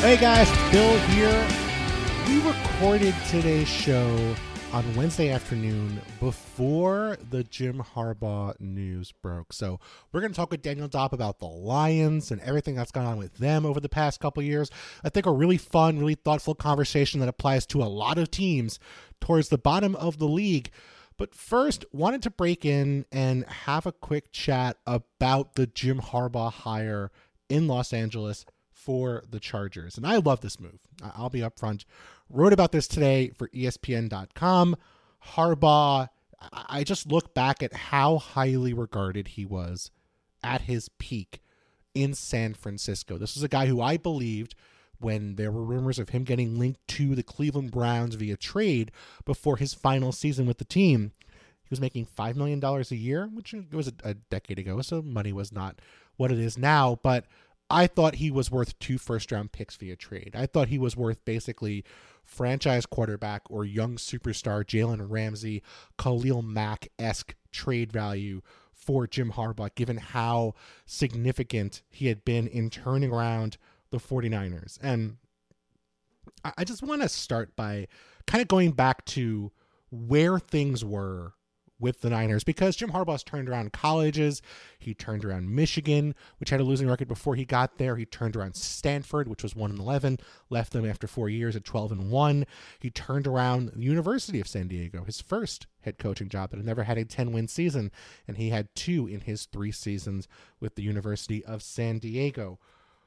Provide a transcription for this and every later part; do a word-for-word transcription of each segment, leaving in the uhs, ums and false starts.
Hey guys, it's Bill here. We recorded today's show on Wednesday afternoon before the Jim Harbaugh news broke. So we're going to talk with Daniel Dopp about the Lions and everything that's gone on with them over the past couple of years. I think a really fun, really thoughtful conversation that applies to a lot of teams towards the bottom of the league. But first, wanted to break in and have a quick chat about the Jim Harbaugh hire in Los Angeles for the Chargers. And I love this move. I'll be upfront. Wrote about this today for E S P N dot com. Harbaugh, I just look back at how highly regarded he was at his peak in San Francisco. This was a guy who I believed, when there were rumors of him getting linked to the Cleveland Browns via trade before his final season with the team, he was making five million dollars a year, which was a, a decade ago, so money was not what it is now. But I thought he was worth two first-round picks via trade. I thought he was worth basically franchise quarterback or young superstar Jalen Ramsey, Khalil Mack-esque trade value for Jim Harbaugh, given how significant he had been in turning around the 49ers. And I just want to start by kind of going back to where things were with the Niners, because Jim Harbaugh's turned around colleges. He turned around Michigan, which had a losing record before he got there. He turned around Stanford, which was one and eleven, left them after four years at twelve and one. He turned around the University of San Diego, his first head coaching job that had never had a ten-win season, and he had two in his three seasons with the University of San Diego.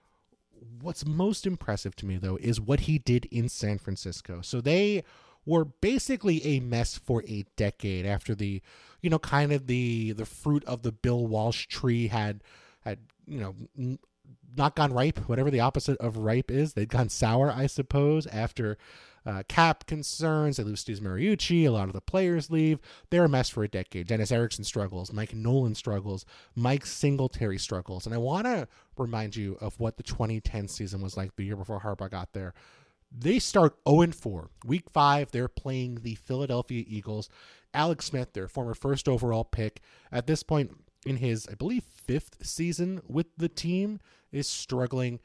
What's most impressive to me, though, is what he did in San Francisco. So they were basically a mess for a decade after the, you know, kind of the the fruit of the Bill Walsh tree had, had you know, n- not gone ripe, whatever the opposite of ripe is. They'd gone sour, I suppose, after uh, cap concerns. They lose Steve Mariucci. A lot of the players leave. They're a mess for a decade. Dennis Erickson struggles. Mike Nolan struggles. Mike Singletary struggles. And I want to remind you of what the twenty ten season was like the year before Harbaugh got there. They start oh and four. Week five, they're playing the Philadelphia Eagles. Alex Smith, their former first overall pick, at this point in his, I believe, fifth season with the team, is struggling.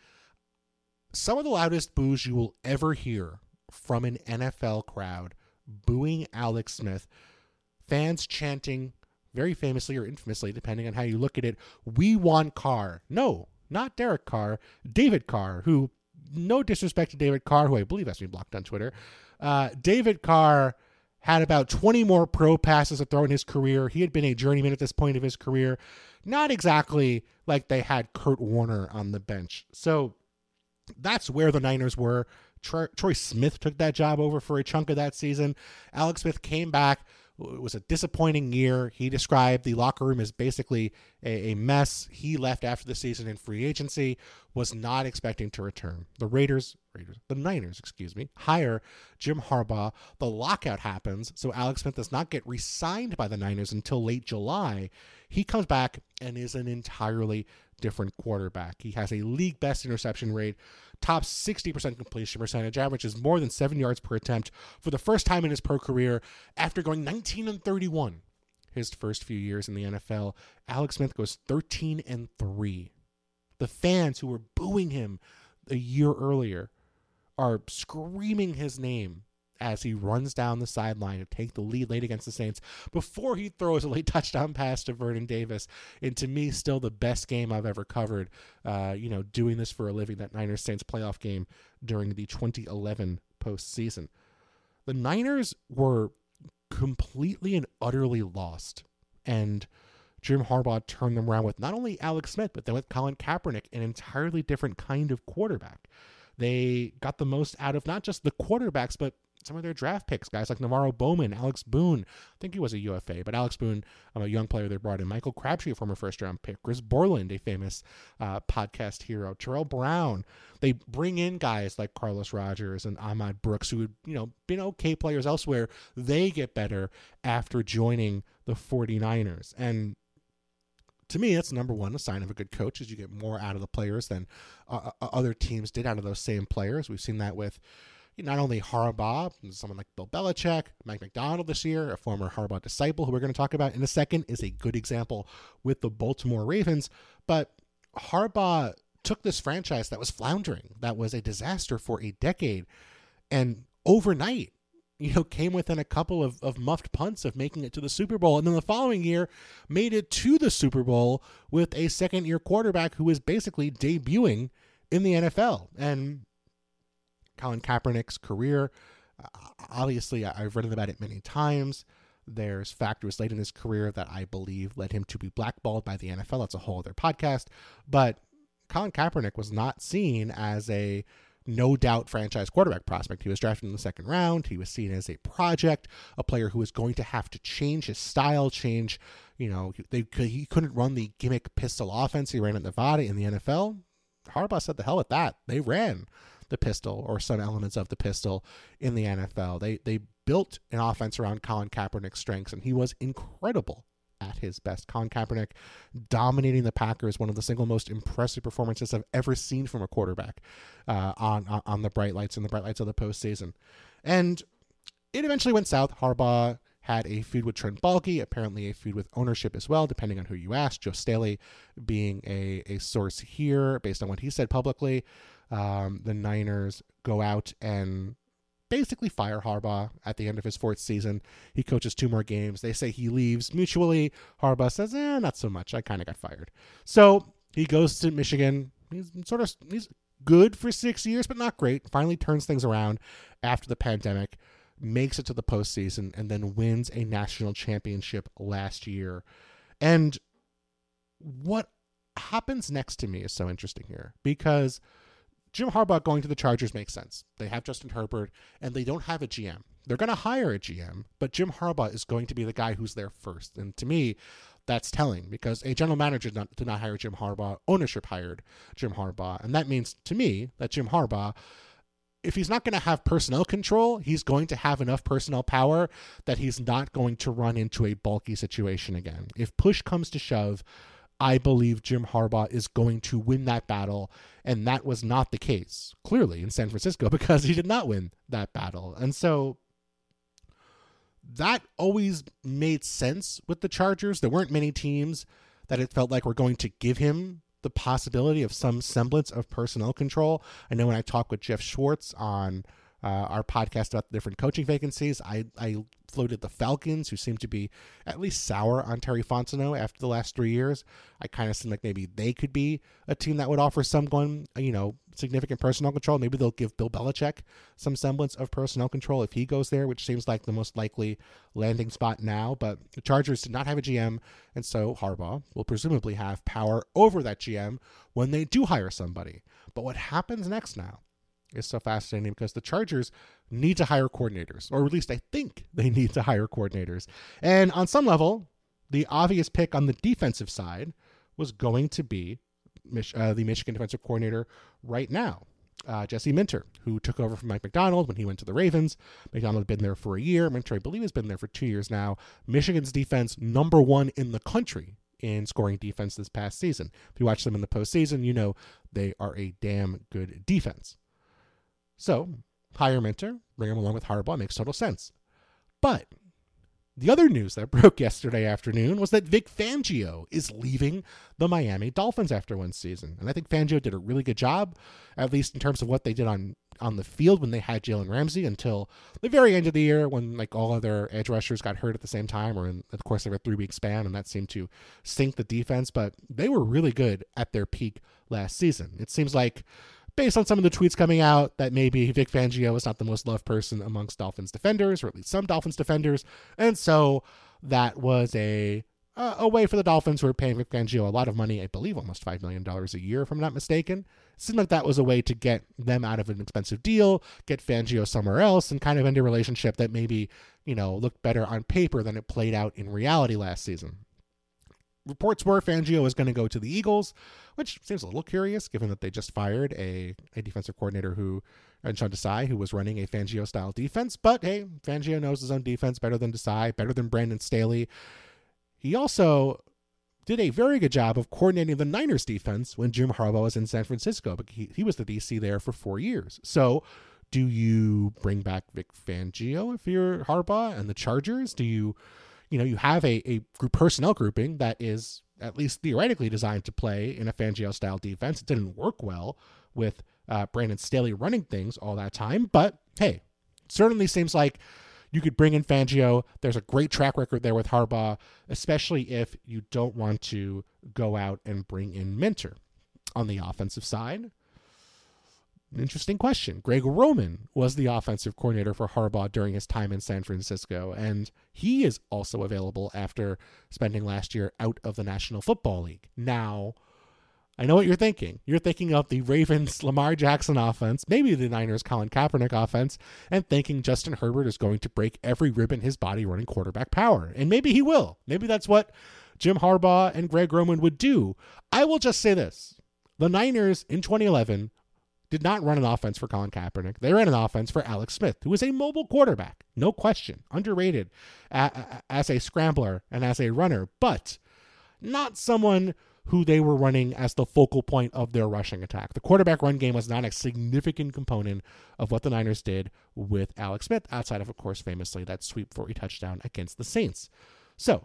Some of the loudest boos you will ever hear from an N F L crowd booing Alex Smith. Fans chanting, very famously or infamously, depending on how you look at it, "We want Carr." No, not Derek Carr, David Carr, who, no disrespect to David Carr, who I believe has to be blocked on Twitter. Uh, David Carr had about twenty more pro passes to throw in his career. He had been a journeyman at this point of his career. Not exactly like they had Kurt Warner on the bench. So that's where the Niners were. Troy, Troy Smith took that job over for a chunk of that season. Alex Smith came back. It was a disappointing year. He described the locker room as basically a, a mess. He left after the season in free agency, was not expecting to return. The Raiders, Raiders, the Niners, excuse me, hire Jim Harbaugh. The lockout happens, so Alex Smith does not get re-signed by the Niners until late July. He comes back and is an entirely different quarterback. He has a league best interception rate, top sixty percent completion percentage, averages more than seven yards per attempt for the first time in his pro career after going nineteen and thirty-one his first few years in the N F L. Alex Smith goes thirteen and three. The fans who were booing him a year earlier are screaming his name as he runs down the sideline to take the lead late against the Saints before he throws a late touchdown pass to Vernon Davis. And to me, still the best game I've ever covered, uh, you know, doing this for a living, that Niners-Saints playoff game during the twenty eleven postseason. The Niners were completely and utterly lost. And Jim Harbaugh turned them around with not only Alex Smith, but then with Colin Kaepernick, an entirely different kind of quarterback. They got the most out of not just the quarterbacks, but some of their draft picks, guys like Navarro Bowman, Alex Boone. I think he was a U F A, but Alex Boone, um, a young player they brought in. Michael Crabtree, a former first-round pick. Chris Borland, a famous uh, podcast hero. Terrell Brown. They bring in guys like Carlos Rogers and Ahmad Brooks, who had, you know, been okay players elsewhere. They get better after joining the 49ers. And to me, that's number one, a sign of a good coach, is you get more out of the players than uh, other teams did out of those same players. We've seen that with not only Harbaugh, someone like Bill Belichick, Mike McDonald this year, a former Harbaugh disciple who we're going to talk about in a second, is a good example with the Baltimore Ravens. But Harbaugh, took this franchise that was floundering, that was a disaster for a decade, and overnight, you know, came within a couple of, of muffed punts of making it to the Super Bowl. And then the following year made it to the Super Bowl with a second year quarterback who was basically debuting in the N F L. And Colin Kaepernick's career, uh, obviously I've written about it many times. There's factors late in his career that I believe led him to be blackballed by the N F L. That's a whole other podcast. But Colin Kaepernick was not seen as a no doubt franchise quarterback prospect. He was drafted in the second round. He was seen as a project, a player who was going to have to change his style, change, you know, they he couldn't run the gimmick pistol offense he ran at Nevada in the N F L. Harbaugh said the hell with that. They ran the pistol or some elements of the pistol in the N F L. They they built an offense around Colin Kaepernick's strengths, and he was incredible at his best. Colin Kaepernick dominating the Packers, one of the single most impressive performances I've ever seen from a quarterback uh, on, on on the bright lights and the bright lights of the postseason. And it eventually went south. Harbaugh had a feud with Trent Baalke, apparently a feud with ownership as well, depending on who you ask. Joe Staley being a, a source here, based on what he said publicly. Um, the Niners go out and basically fire Harbaugh at the end of his fourth season. He coaches two more games. They say he leaves mutually. Harbaugh says, eh, not so much. I kind of got fired. So he goes to Michigan. He's sort of, he's good for six years, but not great. Finally turns things around after the pandemic, makes it to the postseason, and then wins a national championship last year. And what happens next to me is so interesting here, because Jim Harbaugh going to the Chargers makes sense. They have Justin Herbert, and they don't have a G M. They're going to hire a G M, but Jim Harbaugh is going to be the guy who's there first. And to me, that's telling, because a general manager did not, did not hire Jim Harbaugh. Ownership hired Jim Harbaugh. And that means to me that Jim Harbaugh, if he's not going to have personnel control, he's going to have enough personnel power that he's not going to run into a bulky situation again. If push comes to shove, I believe Jim Harbaugh is going to win that battle, and that was not the case, clearly, in San Francisco, because he did not win that battle. And so that always made sense with the Chargers. There weren't many teams that it felt like were going to give him the possibility of some semblance of personnel control. I know when I talked with Jeff Schwartz on uh, our podcast about the different coaching vacancies, I, I floated the Falcons, who seem to be at least sour on Terry Fontenot after the last three years. I kind of seem like maybe they could be a team that would offer someone, you know, significant personnel control. Maybe they'll give Bill Belichick some semblance of personnel control if he goes there, which seems like the most likely landing spot now. But the Chargers did not have a G M, and so Harbaugh will presumably have power over that G M when they do hire somebody. But what happens next now is so fascinating, because the Chargers need to hire coordinators, or at least I think they need to hire coordinators. And on some level, the obvious pick on the defensive side was going to be Mich- uh, the Michigan defensive coordinator right now, uh, Jesse Minter, who took over from Mike Macdonald when he went to the Ravens. Macdonald had been there for a year. Minter, I believe, has been there for two years now. Michigan's defense, number one in the country in scoring defense this past season. If you watch them in the postseason, you know they are a damn good defense. So, hire Minter, bring him along with Harbaugh, makes total sense. But the other news that broke yesterday afternoon was that Vic Fangio is leaving the Miami Dolphins after one season. And I think Fangio did a really good job, at least in terms of what they did on, on the field when they had Jalen Ramsey, until the very end of the year when like all of their edge rushers got hurt at the same time, or in, of course, they were a three-week span, and that seemed to sink the defense. But they were really good at their peak last season. It seems like, based on some of the tweets coming out, that maybe Vic Fangio is not the most loved person amongst Dolphins defenders, or at least some Dolphins defenders. And so that was a uh, a way for the Dolphins, who are paying Vic Fangio a lot of money, I believe almost five million dollars a year, if I'm not mistaken. It seemed like that was a way to get them out of an expensive deal, get Fangio somewhere else, and kind of end a relationship that maybe, you know, looked better on paper than it played out in reality last season. Reports were Fangio is going to go to the Eagles, which seems a little curious given that they just fired a, a defensive coordinator who, and Sean Desai, who was running a Fangio-style defense. But hey, Fangio knows his own defense better than Desai, better than Brandon Staley. He also did a very good job of coordinating the Niners defense when Jim Harbaugh was in San Francisco, but he, he was the D C there for four years. So do you bring back Vic Fangio if you're Harbaugh and the Chargers? Do you... You know, you have a, a group personnel grouping that is at least theoretically designed to play in a Fangio-style defense. It didn't work well with uh, Brandon Staley running things all that time. But, hey, certainly seems like you could bring in Fangio. There's a great track record there with Harbaugh, especially if you don't want to go out and bring in Minter. On the offensive side, interesting question. Greg Roman was the offensive coordinator for Harbaugh during his time in San Francisco, and he is also available after spending last year out of the National Football League. Now, I know what you're thinking. You're thinking of the Ravens Lamar Jackson offense, maybe the Niners Colin Kaepernick offense, and thinking Justin Herbert is going to break every rib in his body running quarterback power. And maybe he will. Maybe that's what Jim Harbaugh and Greg Roman would do. I will just say this. The Niners in twenty eleven did not run an offense for Colin Kaepernick. They ran an offense for Alex Smith, who is a mobile quarterback. No question. Underrated as a scrambler and as a runner, but not someone who they were running as the focal point of their rushing attack. The quarterback run game was not a significant component of what the Niners did with Alex Smith, outside of, of course, famously that sweep for a touchdown against the Saints. So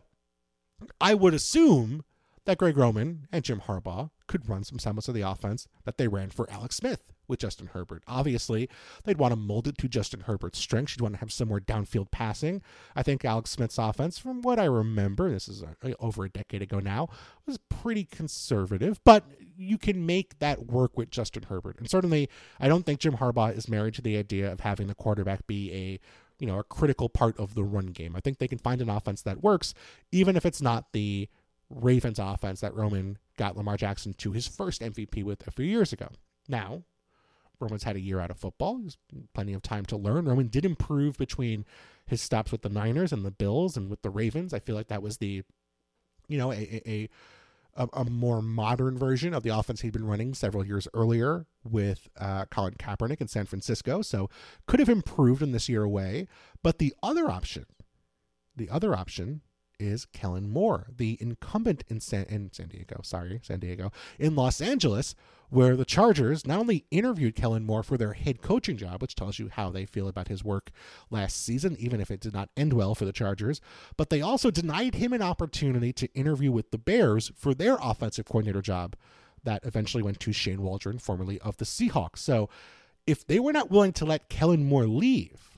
I would assume that Greg Roman and Jim Harbaugh could run some semblance of the offense that they ran for Alex Smith with Justin Herbert. Obviously, they'd want to mold it to Justin Herbert's strengths. You'd want to have some more downfield passing. I think Alex Smith's offense, from what I remember, this is a, over a decade ago now, was pretty conservative, but you can make that work with Justin Herbert. And certainly, I don't think Jim Harbaugh is married to the idea of having the quarterback be a you know, a critical part of the run game. I think they can find an offense that works, even if it's not the Ravens offense that Roman got Lamar Jackson to his first M V P with a few years ago. Now, Roman's had a year out of football. There's plenty of time to learn. Roman did improve between his stops with the Niners and the Bills and with the Ravens. I feel like that was the, you know, a a, a, a more modern version of the offense he'd been running several years earlier with uh, Colin Kaepernick in San Francisco. So could have improved in this year away. But the other option, the other option is Kellen Moore, the incumbent in San, in San Diego, sorry, San Diego, in Los Angeles, where the Chargers not only interviewed Kellen Moore for their head coaching job, which tells you how they feel about his work last season, even if it did not end well for the Chargers, but they also denied him an opportunity to interview with the Bears for their offensive coordinator job that eventually went to Shane Waldron, formerly of the Seahawks. So if they were not willing to let Kellen Moore leave,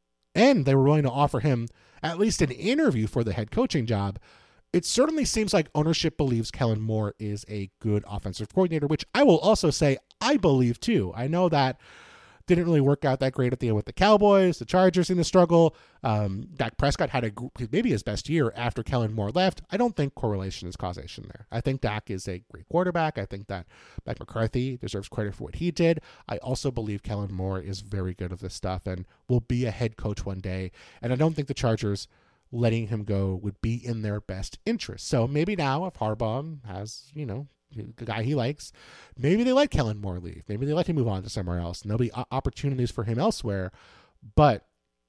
and they were willing to offer him at least an interview for the head coaching job, it certainly seems like ownership believes Kellen Moore is a good offensive coordinator, which I will also say I believe too. I know that didn't really work out that great at the end with the Cowboys, the Chargers in the struggle. Um, Dak Prescott had a maybe his best year after Kellen Moore left. I don't think correlation is causation there. I think Dak is a great quarterback. I think that Mike McCarthy deserves credit for what he did. I also believe Kellen Moore is very good at this stuff and will be a head coach one day. And I don't think the Chargers letting him go would be in their best interest. So maybe now if Harbaugh has, you know, the guy he likes, maybe they let Kellen Moore leave. Maybe they let him move on to somewhere else. And there'll be opportunities for him elsewhere. But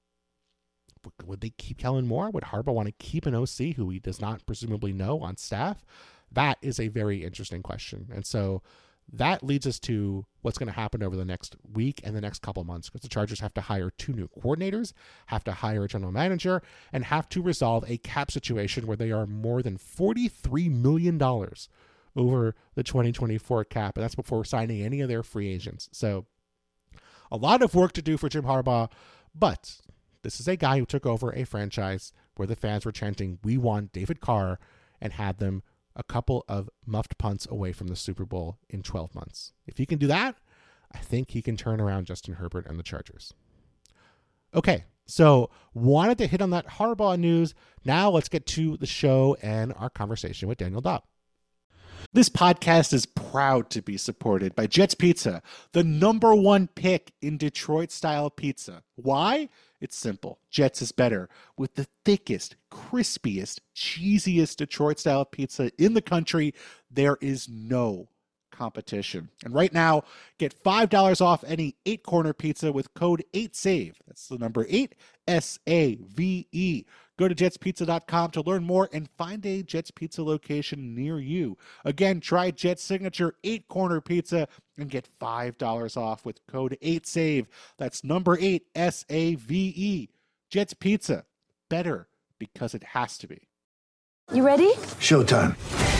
would they keep Kellen Moore? Would Harbaugh want to keep an O C who he does not presumably know on staff? That is a very interesting question. And so that leads us to what's going to happen over the next week and the next couple of months, because the Chargers have to hire two new coordinators, have to hire a general manager, and have to resolve a cap situation where they are more than forty-three million dollars over the twenty twenty-four cap, and that's before signing any of their free agents. So a lot of work to do for Jim Harbaugh, but this is a guy who took over a franchise where the fans were chanting, "We want David Carr," and had them a couple of muffed punts away from the Super Bowl in twelve months. If he can do that, I think he can turn around Justin Herbert and the Chargers. Okay, so wanted to hit on that Harbaugh news. Now let's get to the show and our conversation with Daniel Dopp. This podcast is proud to be supported by Jets Pizza, the number one pick in Detroit-style pizza. Why? It's simple. Jets is better. With the thickest, crispiest, cheesiest Detroit-style pizza in the country, there is no competition. And right now, get five dollars off any eight-corner pizza with code eight save. That's the number eight, S A V E. Go to jets pizza dot com to learn more and find a Jets Pizza location near you. Again, try Jets Signature eight-corner pizza and get five dollars off with code eight save. That's number eight, S A V E. Jets Pizza. Better because it has to be. You ready? Showtime.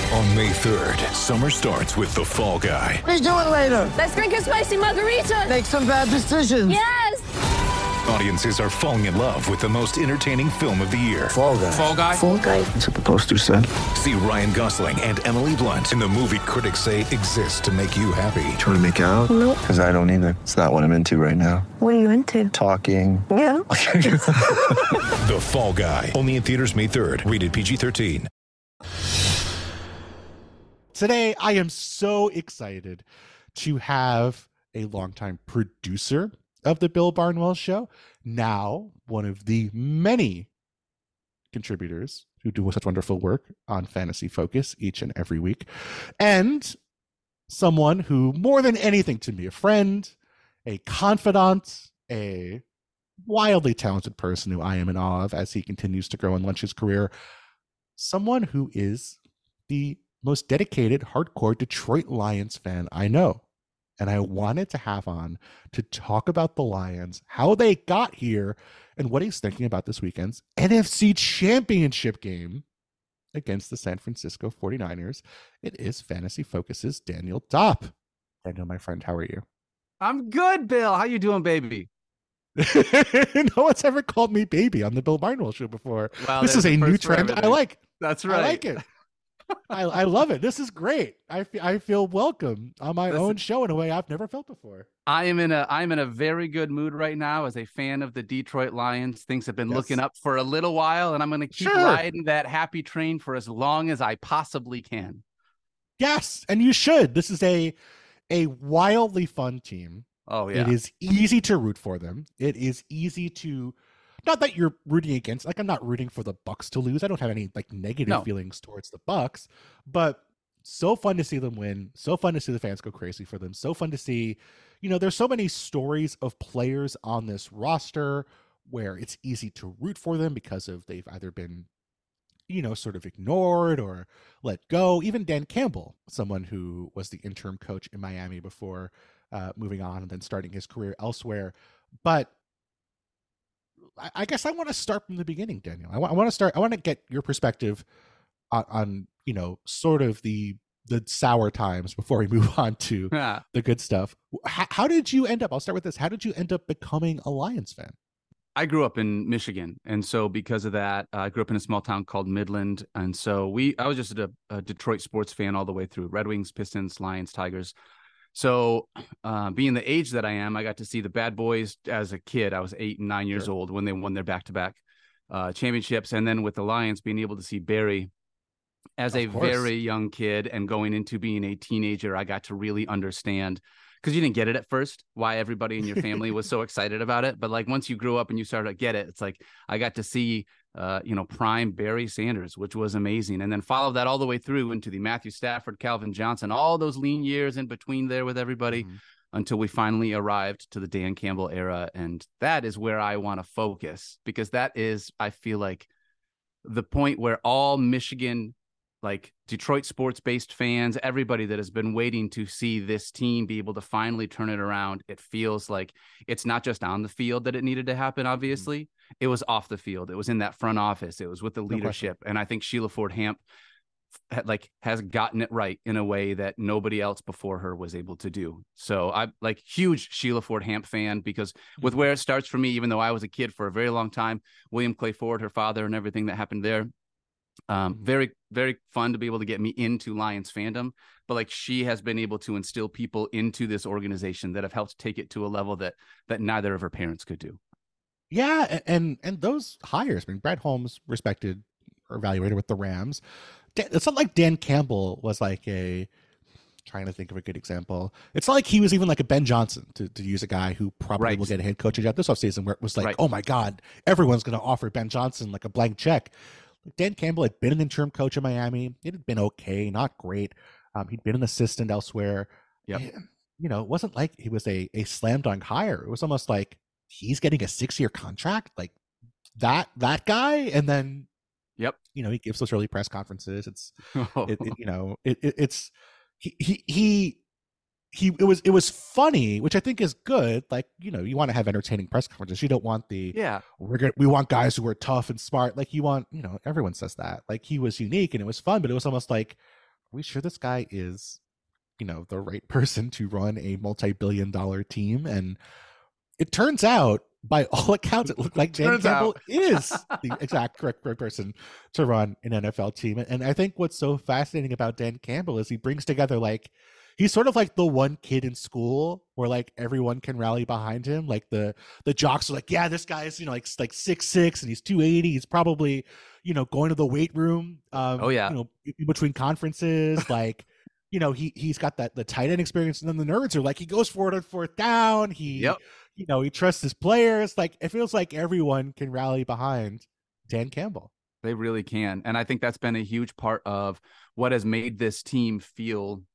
On May third, summer starts with The Fall Guy. What are you doing later? Let's drink a spicy margarita. Make some bad decisions. Yes. Audiences are falling in love with the most entertaining film of the year. Fall Guy. Fall Guy? Fall Guy. That's what the poster said. See Ryan Gosling and Emily Blunt in the movie critics say exists to make you happy. Trying to make it out? Nope. Because I don't either. It's not what I'm into right now. What are you into? Talking. Yeah. The Fall Guy. Only in theaters May third. Rated P G thirteen. Today, I am so excited to have a longtime producer of the Bill Barnwell Show, now one of the many contributors who do such wonderful work on Fantasy Focus each and every week, and someone who, more than anything to me, a friend, a confidant, a wildly talented person who I am in awe of as he continues to grow and launch his career, someone who is the most dedicated, hardcore Detroit Lions fan I know. And I wanted to have on to talk about the Lions, how they got here, and what he's thinking about this weekend's N F C Championship game against the San Francisco forty-niners. It is Fantasy Focus's Daniel Dopp. Daniel, my friend, how are you? I'm good, Bill. How you doing, baby? No one's ever called me baby on the Bill Barnwell Show before. Well, this is a new trend I like. That's right. I like it. I, I love it. This is great. I, f- I feel welcome on my Listen, own show in a way I've never felt before. I am in a I'm in a very good mood right now as a fan of the Detroit Lions. Things have been Yes. looking up for a little while, and I'm going to keep Sure. riding that happy train for as long as I possibly can. Yes, and you should. This is a a wildly fun team. Oh yeah, It is easy to root for them. It is easy to, not that you're rooting against, like I'm not rooting for the Bucks to lose. I don't have any like negative No. feelings towards the Bucks, but so fun to see them win. So fun to see the fans go crazy for them. So fun to see, you know, there's so many stories of players on this roster where it's easy to root for them because of they've either been, you know, sort of ignored or let go. Even Dan Campbell, someone who was the interim coach in Miami before uh, moving on and then starting his career elsewhere. But I, I guess I want to start from the beginning, Daniel. I, wa- I want to start, I want to get your perspective on, on, you know, sort of the the sour times before we move on to Yeah. the good stuff. How, how did you end up, I'll start with this. How did you end up becoming a Lions fan? I grew up in Michigan, and so because of that, uh, I grew up in a small town called Midland, and so we I was just a, a Detroit sports fan all the way through: Red Wings, Pistons, Lions, Tigers. So, uh, being the age that I am, I got to see the Bad Boys as a kid. I was eight and nine years Sure. old when they won their back-to-back uh, championships, and then with the Lions, being able to see Barry as Of a course. very young kid and going into being a teenager, I got to really understand, because you didn't get it at first, why everybody in your family was so excited about it. But like once you grew up and you started to get it, it's like I got to see, uh, you know, prime Barry Sanders, which was amazing. And then follow that all the way through into the Matthew Stafford, Calvin Johnson, all those lean years in between there with everybody Mhm. until we finally arrived to the Dan Campbell era. And that is where I want to focus, because that is, I feel like, the point where all Michigan, like Detroit sports based fans, everybody that has been waiting to see this team be able to finally turn it around. It feels like it's not just on the field that it needed to happen. Obviously, mm-hmm. It was off the field. It was in that front office. It was with the No leadership. And I think Sheila Ford Hamp like has gotten it right in a way that nobody else before her was able to do. So I'm like huge Sheila Ford Hamp fan, because with where it starts for me, even though I was a kid for a very long time, William Clay Ford, her father, and everything that happened there. Um, very, very fun to be able to get me into Lions fandom, but like she has been able to instill people into this organization that have helped take it to a level that, that neither of her parents could do. Yeah. a- And, and those hires, I mean, Brad Holmes respected or evaluated with the Rams. Dan- It's not like Dan Campbell was like a, trying to think of a good example. It's not like he was even like a Ben Johnson, to, to use a guy who probably Right. will get a head coaching job this offseason, where it was like, Right. oh my God, everyone's going to offer Ben Johnson like a blank check. Dan Campbell had been an interim coach in Miami. It had been okay, not great. Um, he'd been an assistant elsewhere. Yep. And, you know, it wasn't like he was a, a slam dunk hire. It was almost like he's getting a six year contract, like that that guy. And then, Yep. you know, he gives those early press conferences. It's, it, it, you know, it, it, it's he he he. He it was it was funny, which I think is good. Like, you know, you want to have entertaining press conferences. You don't want the yeah. we're gonna we want guys who are tough and smart. Like you want, you know, everyone says that. Like he was unique and it was fun, but it was almost like we sure this guy is, you know, the right person to run a multi-billion dollar team? And it turns out, by all accounts, it looked like Dan Turns Campbell out. is the exact correct, correct person to run an N F L team. And I think what's so fascinating about Dan Campbell is he brings together, like, he's sort of like the one kid in school where like everyone can rally behind him. Like the the jocks are like, yeah, this guy's, you know, like like six six and he's two eighty. He's probably, you know, going to the weight room. Um, Oh, yeah. You know, in between conferences, like. You know, he he's got that the tight end experience, and then the nerds are like, he goes for it on fourth down. He, Yep. you know, he trusts his players. Like, it feels like everyone can rally behind Dan Campbell. They really can. And I think that's been a huge part of what has made this team feel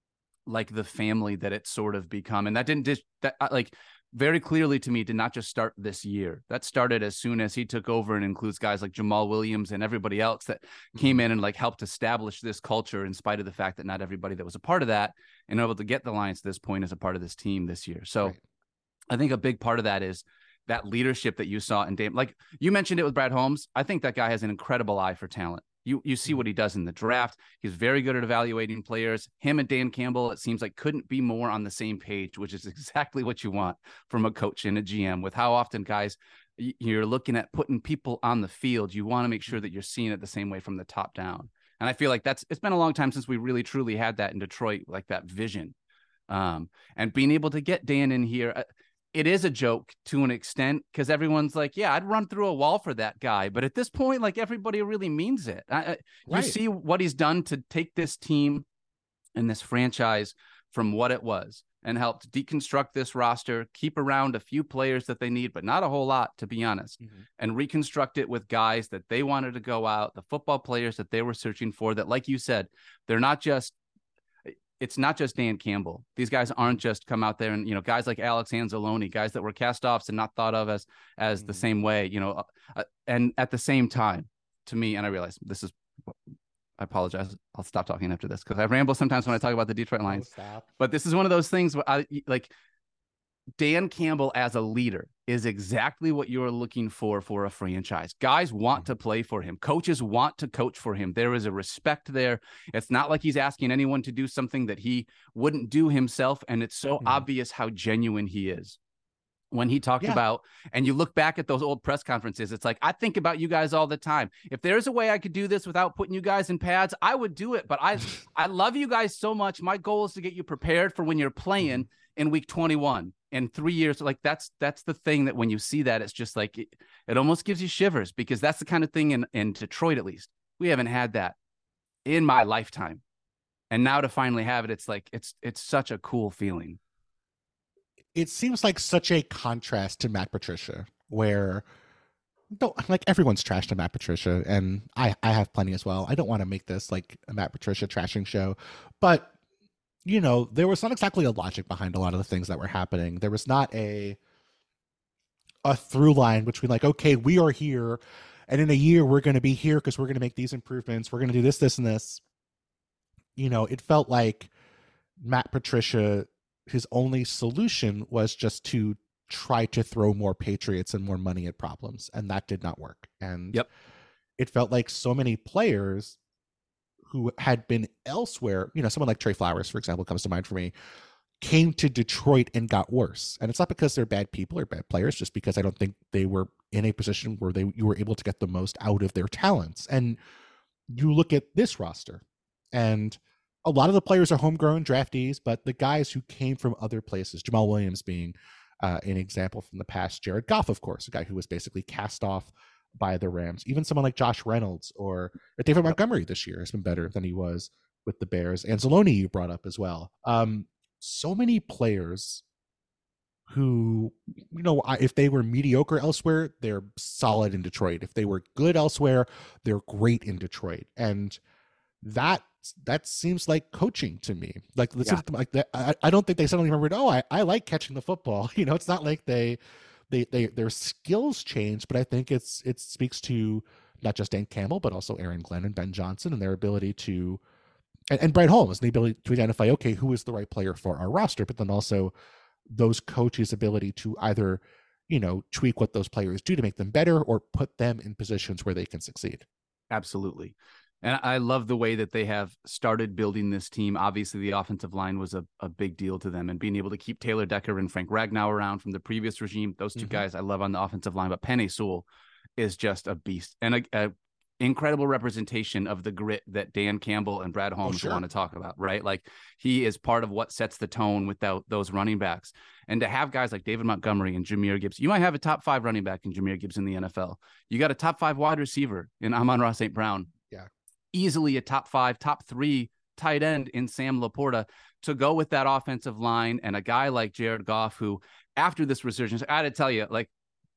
like the family that it's sort of become. And that didn't just that like very clearly to me did not just start this year. That started as soon as he took over and includes guys like Jamal Williams and everybody else that came in and like helped establish this culture, in spite of the fact that not everybody that was a part of that and able to get the Lions to this point is a part of this team this year. So Right. I think a big part of that is that leadership that you saw in Dame. Like you mentioned it with Brad Holmes. I think that guy has an incredible eye for talent. You you see what he does in the draft. He's very good at evaluating players. Him and Dan Campbell, it seems like, couldn't be more on the same page, which is exactly what you want from a coach and a G M. With how often, guys, you're looking at putting people on the field, you want to make sure that you're seeing it the same way from the top down. And I feel like that's it's been a long time since we really truly had that in Detroit, like that vision. Um, and being able to get Dan in here. It is a joke to an extent because everyone's like, yeah, I'd run through a wall for that guy. But at this point, like everybody really means it. I, I, Right. You see what he's done to take this team and this franchise from what it was and helped deconstruct this roster, keep around a few players that they need, but not a whole lot, to be honest, Mm-hmm. and reconstruct it with guys that they wanted to go out, the football players that they were searching for that, like you said, they're not just It's not just Dan Campbell. These guys aren't just come out there and, you know, guys like Alex Anzalone, guys that were cast offs and not thought of as, as mm-hmm. the same way, you know, uh, and at the same time to me, and I realize this is, I apologize. I'll stop talking after this because I ramble sometimes when I talk about the Detroit Lions, oh, but this is one of those things where I like Dan Campbell as a leader is exactly what you're looking for for a franchise. Guys want to play for him. Coaches want to coach for him. There is a respect there. It's not like he's asking anyone to do something that he wouldn't do himself. And it's so mm-hmm. obvious how genuine he is. When he talked yeah. about, and you look back at those old press conferences, it's like, I think about you guys all the time. If there's a way I could do this without putting you guys in pads, I would do it. But I, I love you guys so much. My goal is to get you prepared for when you're playing in week twenty-one in three years. Like that's, that's the thing that when you see that, it's just like, it, it almost gives you shivers because that's the kind of thing in, in Detroit, at least we haven't had that in my lifetime. And now to finally have it, it's like, it's, it's such a cool feeling. It seems like such a contrast to Matt Patricia, where don't like everyone's trashed to Matt Patricia, and I, I have plenty as well. I don't want to make this like a Matt Patricia trashing show, but you know, there was not exactly a logic behind a lot of the things that were happening. There was not a a through line between like, okay, we are here, and in a year we're going to be here because we're going to make these improvements. We're going to do this, this, and this. You know, it felt like Matt Patricia, his only solution was just to try to throw more Patriots and more money at problems. And that did not work. And yep. it felt like so many players who had been elsewhere, you know, someone like Trey Flowers, for example, comes to mind for me, came to Detroit and got worse. And it's not because they're bad people or bad players, just because I don't think they were in a position where they you were able to get the most out of their talents. And you look at this roster, and a lot of the players are homegrown draftees, but the guys who came from other places, Jamal Williams being uh, an example from the past, Jared Goff, of course, a guy who was basically cast off by the Rams. Even someone like Josh Reynolds or David Montgomery this year has been better than he was with the Bears. And Anzalone you brought up as well. Um, so many players who, you know, if they were mediocre elsewhere, they're solid in Detroit. If they were good elsewhere, they're great in Detroit. And that that seems like coaching to me. Like, yeah. like that. I, I don't think they suddenly remembered, oh, I, I like catching the football. You know, it's not like they, they, they, their skills changed, but I think it's, it speaks to not just Dan Campbell, but also Aaron Glenn and Ben Johnson and their ability to, and, and Brad Holmes, and the ability to identify, okay, who is the right player for our roster, but then also those coaches' ability to either, you know, tweak what those players do to make them better or put them in positions where they can succeed. Absolutely. And I love the way that they have started building this team. Obviously, the offensive line was a, a big deal to them, and being able to keep Taylor Decker and Frank Ragnow around from the previous regime, those two mm-hmm. guys I love on the offensive line. But Penei Sewell is just a beast and a, a incredible representation of the grit that Dan Campbell and Brad Holmes oh, sure. want to talk about, right? Like, he is part of what sets the tone without those running backs. And to have guys like David Montgomery and Jahmyr Gibbs, you might have a top five running back in Jahmyr Gibbs in the N F L. You got a top five wide receiver in Amon-Ra Saint Brown. Yeah. Easily a top five, top three tight end in Sam Laporta, to go with that offensive line, and a guy like Jared Goff, who after this resurgence, I had to tell you, like,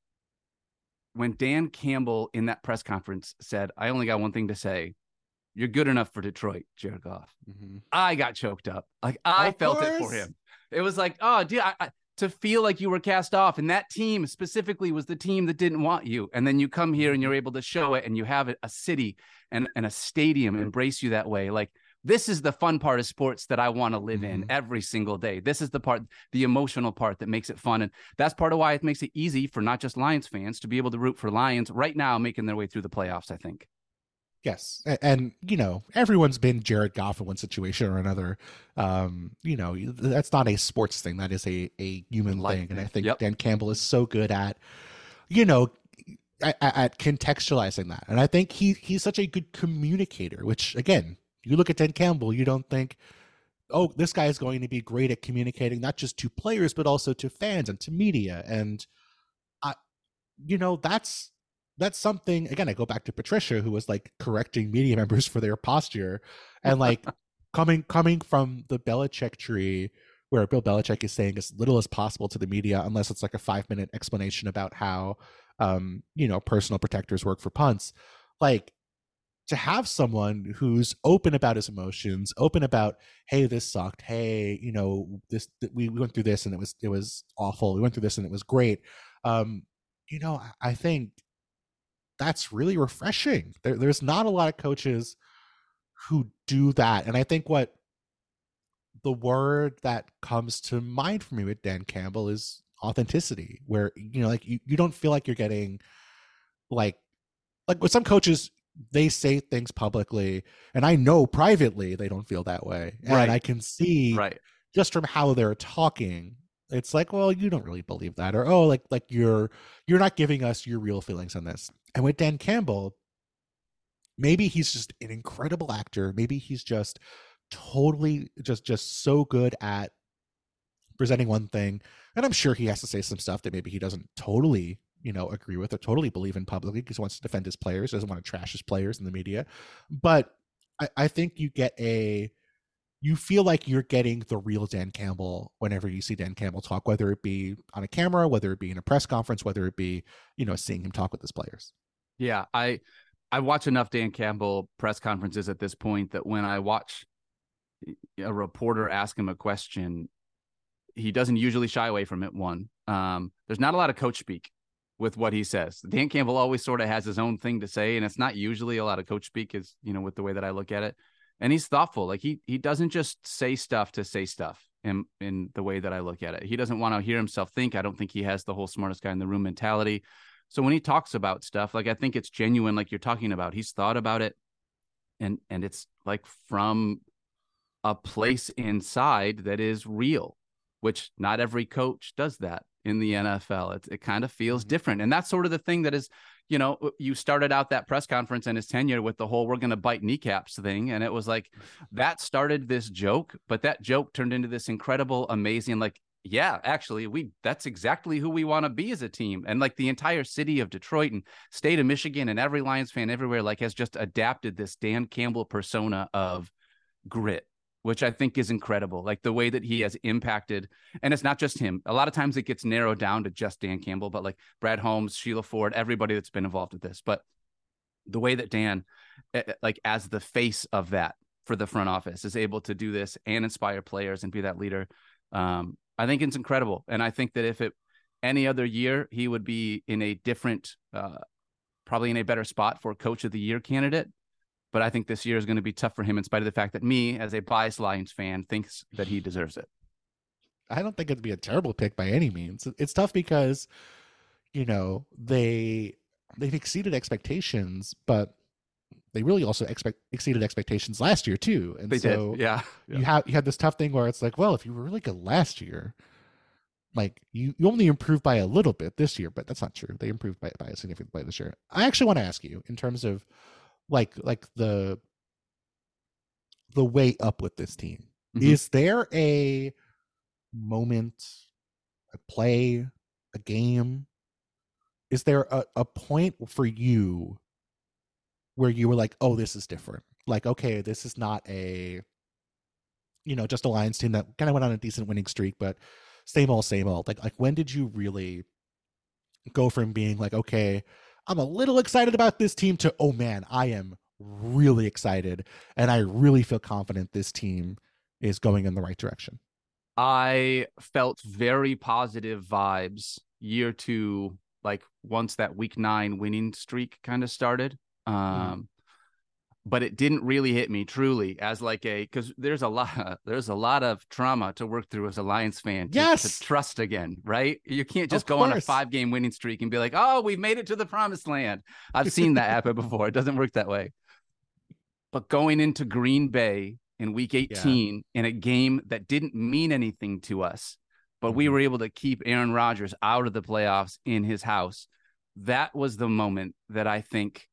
when Dan Campbell in that press conference said, I only got one thing to say, you're good enough for Detroit, Jared Goff. Mm-hmm. I got choked up. Like, I of felt course. it for him. It was like, oh, dude, I, I, to feel like you were cast off. And that team specifically was the team that didn't want you. And then you come here and you're able to show it, and you have a city and, and a stadium embrace you that way. Like, this is the fun part of sports that I want to live mm-hmm. in every single day. This is the part, the emotional part that makes it fun. And that's part of why it makes it easy for not just Lions fans to be able to root for Lions right now, making their way through the playoffs, I think. Yes. And, and, you know, everyone's been Jared Goff in one situation or another. Um, you know, that's not a sports thing. That is a, a human Life thing. thing. And I think yep. Dan Campbell is so good at, you know, at, at contextualizing that. And I think he he's such a good communicator, which, again, you look at Dan Campbell, you don't think, oh, this guy is going to be great at communicating, not just to players, but also to fans and to media. And, I, you know, that's, that's something, again, I go back to Patricia, who was like correcting media members for their posture, and like coming, coming from the Belichick tree, where Bill Belichick is saying as little as possible to the media, unless it's like a five minute explanation about how, um, you know, personal protectors work for punts. Like, to have someone who's open about his emotions, open about, hey, this sucked. Hey, you know, this, we went through this and it was, it was awful. We went through this and it was great. Um, you know, I think that's really refreshing. There, there's not a lot of coaches who do that. And I think what the word that comes to mind for me with Dan Campbell is authenticity, where, you know, like you, you don't feel like you're getting like, like with some coaches, they say things publicly, and I know privately they don't feel that way. And right. I can see right. just from how they're talking, it's like, well, you don't really believe that, or, oh, like, like you're, you're not giving us your real feelings on this. And with Dan Campbell, maybe he's just an incredible actor. Maybe he's just totally just, just so good at presenting one thing. And I'm sure he has to say some stuff that maybe he doesn't totally, you know, agree with or totally believe in publicly, because he wants to defend his players, doesn't want to trash his players in the media. But I, I think you get a, you feel like you're getting the real Dan Campbell whenever you see Dan Campbell talk, whether it be on a camera, whether it be in a press conference, whether it be, you know, seeing him talk with his players. Yeah. I, I watch enough Dan Campbell press conferences at this point that when I watch a reporter ask him a question, he doesn't usually shy away from it. One, um, there's not a lot of coach speak with what he says. Dan Campbell always sort of has his own thing to say, and it's not usually a lot of coach speak, is, you know, with the way that I look at it. And he's thoughtful. Like, he he doesn't just say stuff to say stuff in, in the way that I look at it. He doesn't want to hear himself think. I don't think he has the whole smartest guy in the room mentality. So when he talks about stuff, like, I think it's genuine, like you're talking about. He's thought about it, and and it's like from a place inside that is real, which not every coach does that in the N F L. It, it kind of feels different. And that's sort of the thing that is, you know, you started out that press conference and his tenure with the whole, we're going to bite kneecaps thing. And it was like, that started this joke, but that joke turned into this incredible, amazing, like, yeah, actually we, that's exactly who we want to be as a team. And like the entire city of Detroit and state of Michigan and every Lions fan everywhere, like, has just adapted this Dan Campbell persona of grit, which I think is incredible. Like, the way that he has impacted, and it's not just him. A lot of times it gets narrowed down to just Dan Campbell, but like Brad Holmes, Sheila Ford, everybody that's been involved with this. But the way that Dan, like, as the face of that for the front office, is able to do this and inspire players and be that leader, um, I think it's incredible. And I think that if it any other year, he would be in a different, uh, probably in a better spot for coach of the year candidate. But I think this year is going to be tough for him, in spite of the fact that me, as a biased Lions fan, thinks that he deserves it. I don't think it'd be a terrible pick by any means. It's tough because, you know, they, they've exceeded expectations, but they really also expect exceeded expectations last year too. And They so did. Yeah. yeah. you have you had this tough thing where it's like, well, if you were really good last year, like you, you only improved by a little bit this year, but that's not true. They improved by, by a significant way this year. I actually want to ask you in terms of like like the the way up with this team. Mhm. Is there a moment, a play, a game? Is there a, a point for you where you were like, oh, this is different? Like, okay, this is not a, you know, just a Lions team that kind of went on a decent winning streak, but same old, same old. Like, like when did you really go from being like, okay, I'm a little excited about this team to, oh man, I am really excited and I really feel confident this team is going in the right direction? I felt very positive vibes year two, like once that week nine winning streak kind of started. Um, mm. But it didn't really hit me truly as like a, because there's a lot, there's a lot of trauma to work through as a Lions fan. To, yes. to trust again, right? You can't just of go course. on a five game winning streak and be like, oh, we've made it to the promised land. I've seen that happen before. It doesn't work that way. But going into Green Bay in week eighteen yeah. in a game that didn't mean anything to us, but mm-hmm. we were able to keep Aaron Rodgers out of the playoffs in his house. That was the moment that I think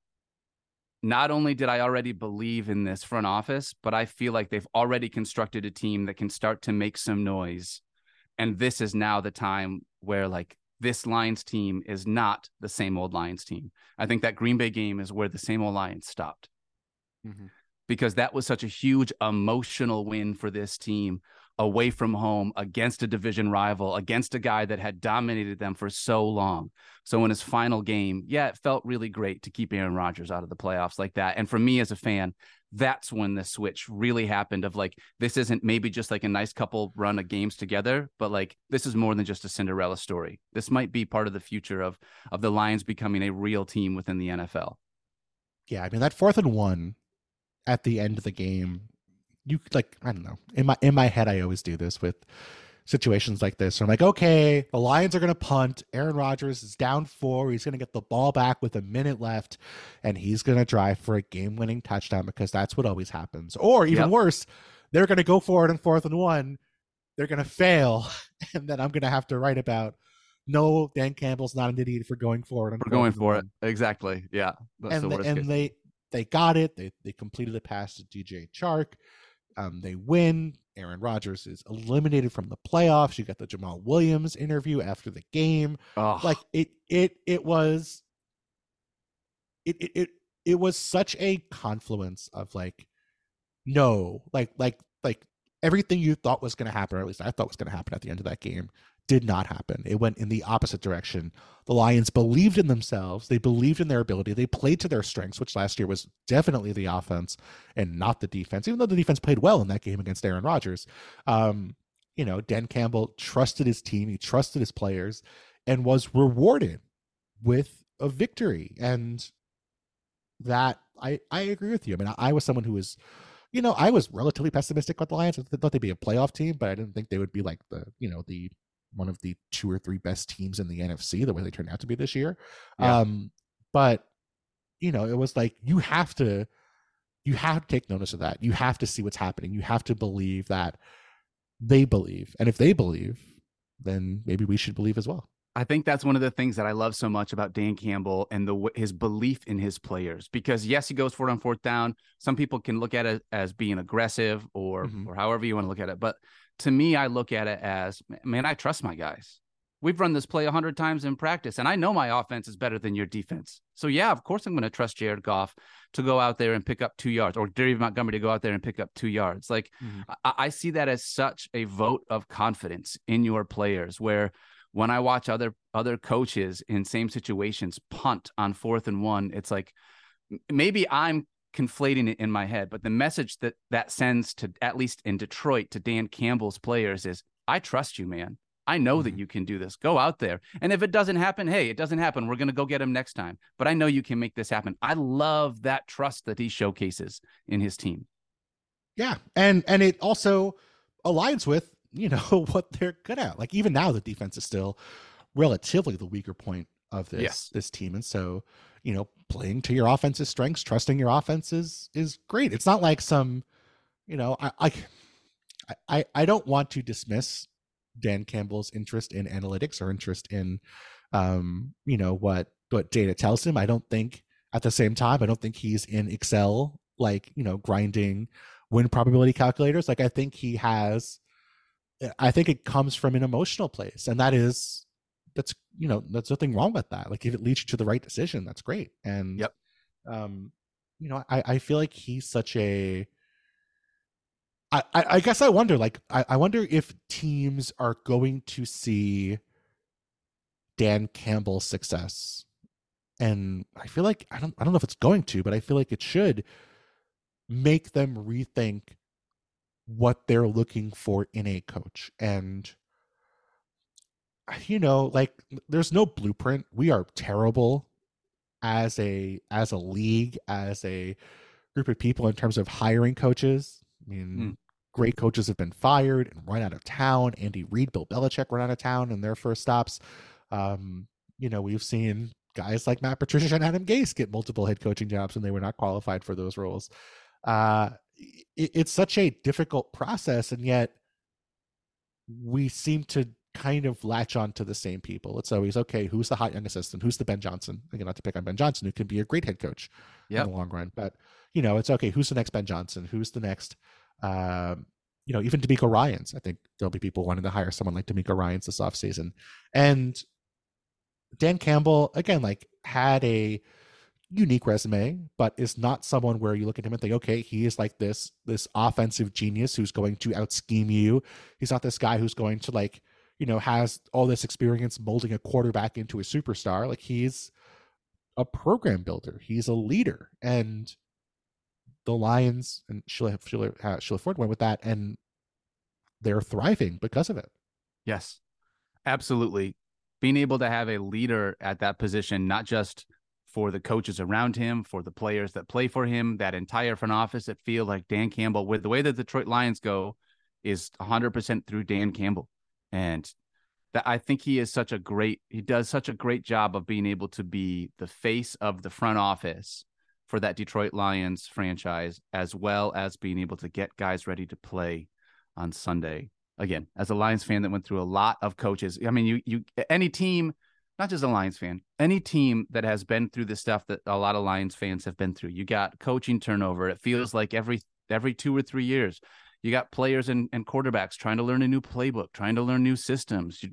not only did I already believe in this front office, but I feel like they've already constructed a team that can start to make some noise. And this is now the time where like this Lions team is not the same old Lions team. I think that Green Bay game is where the same old Lions stopped. Mm-hmm. Because that was such a huge emotional win for this team away from home against a division rival, against a guy that had dominated them for so long. So in his final game, yeah, it felt really great to keep Aaron Rodgers out of the playoffs like that. And for me as a fan, that's when the switch really happened of like, this isn't maybe just like a nice couple run of games together, but like, this is more than just a Cinderella story. This might be part of the future of, of the Lions becoming a real team within the N F L. Yeah. I mean, that fourth and one at the end of the game, you like, I don't know, in my, in my head, I always do this with situations like this. So I'm like, okay, the Lions are going to punt. Aaron Rodgers is down four. He's going to get the ball back with a minute left and he's going to drive for a game winning touchdown because that's what always happens. Or even yep. worse, they're going to go for it in fourth and one. They're going to fail. And then I'm going to have to write about, no, Dan Campbell's not an idiot for going for it. For going for it. Exactly. Yeah. That's and the the, and case. they, they got it. They, they completed the pass to D J Chark. Um, they win. Aaron Rodgers is eliminated from the playoffs. You got the Jamal Williams interview after the game. Oh. Like it, it, it was, it, it, it, it was such a confluence of like, no, like, like, like everything you thought was going to happen, or at least I thought was going to happen at the end of that game, did not happen. It went in the opposite direction. The Lions believed in themselves. They believed in their ability. They played to their strengths, which last year was definitely the offense and not the defense, even though the defense played well in that game against Aaron Rodgers. Um, you know, Dan Campbell trusted his team. He trusted his players and was rewarded with a victory. And that I, I agree with you. I mean, I, I was someone who was, you know, I was relatively pessimistic about the Lions. I thought they'd be a playoff team, but I didn't think they would be like the, you know, the, one of the two or three best teams in the N F C, the way they turned out to be this year. Yeah. Um, but you know, it was like, you have to, you have to take notice of that. You have to see what's happening. You have to believe that they believe. And if they believe, then maybe we should believe as well. I think that's one of the things that I love so much about Dan Campbell and the his belief in his players, because yes, he goes for it on fourth down. Some people can look at it as being aggressive or, mm-hmm. or however you want to look at it. But to me, I look at it as, man, I trust my guys. We've run this play a hundred times in practice, and I know my offense is better than your defense. So yeah, of course I'm going to trust Jared Goff to go out there and pick up two yards, or David Montgomery to go out there and pick up two yards. Like mm-hmm. I, I see that as such a vote of confidence in your players, where when I watch other other coaches in same situations punt on fourth and one, it's like maybe I'm conflating it in my head, but the message that that sends to, at least in Detroit, to Dan Campbell's players is, I trust you, man. I know mm-hmm. that you can do this. Go out there. And if it doesn't happen, hey, it doesn't happen. We're going to go get him next time. But I know you can make this happen. I love that trust that he showcases in his team. Yeah. And, and it also aligns with, you know, what they're good at. Like even now, the defense is still relatively the weaker point of this Yes. this team. And so, you know, playing to your offense's strengths, trusting your offense is is great. It's not like some, you know, I I I, I don't want to dismiss Dan Campbell's interest in analytics or interest in um, you know, what what data tells him. I don't think at the same time, I don't think he's in Excel, like, you know, grinding win probability calculators. Like, I think he has, I think it comes from an emotional place. And that is, that's, you know, that's nothing wrong with that. Like, if it leads you to the right decision, that's great. And, Yep. um, you know, I, I feel like he's such a, I, I, I guess I wonder, like, I, I wonder if teams are going to see Dan Campbell's success. And I feel like, I don't, I don't know if it's going to, but I feel like it should make them rethink what they're looking for in a coach. And, you know, like, there's no blueprint. We are terrible as a, as a league, as a group of people in terms of hiring coaches. I mean, Mm. great coaches have been fired and run out of town. Andy Reid, Bill Belichick run out of town in their first stops. Um, you know, we've seen guys like Matt Patricia and Adam Gase get multiple head coaching jobs when they were not qualified for those roles. Uh, it, it's such a difficult process, and yet we seem to kind of latch on to the same people. It's always, okay, who's the hot young assistant? Who's the Ben Johnson? Again, not to pick on Ben Johnson, who can be a great head coach Yep. in the long run. But, you know, it's okay, who's the next Ben Johnson? Who's the next, um, you know, even D'Amico Ryans. I think there'll be people wanting to hire someone like D'Amico Ryans this offseason. And Dan Campbell, again, like, had a unique resume, but is not someone where you look at him and think, okay, he is like this this offensive genius who's going to out scheme you. He's not this guy who's going to, like, you know, has all this experience molding a quarterback into a superstar. Like, he's a program builder. He's a leader. And the Lions and Sheila, Sheila, uh, Sheila Ford went with that, and they're thriving because of it. Yes, absolutely. Being able to have a leader at that position, not just for the coaches around him, for the players that play for him, that entire front office that feel like Dan Campbell, with the way that the Detroit Lions go, is one hundred percent through Dan Campbell. And that, I think he is such a great, he does such a great job of being able to be the face of the front office for that Detroit Lions franchise, as well as being able to get guys ready to play on Sunday. Again, as a Lions fan that went through a lot of coaches, I mean, you, you, any team, not just a Lions fan, any team that has been through the stuff that a lot of Lions fans have been through, you got coaching turnover. It feels like every, every two or three years, you got players and, and quarterbacks trying to learn a new playbook, trying to learn new systems,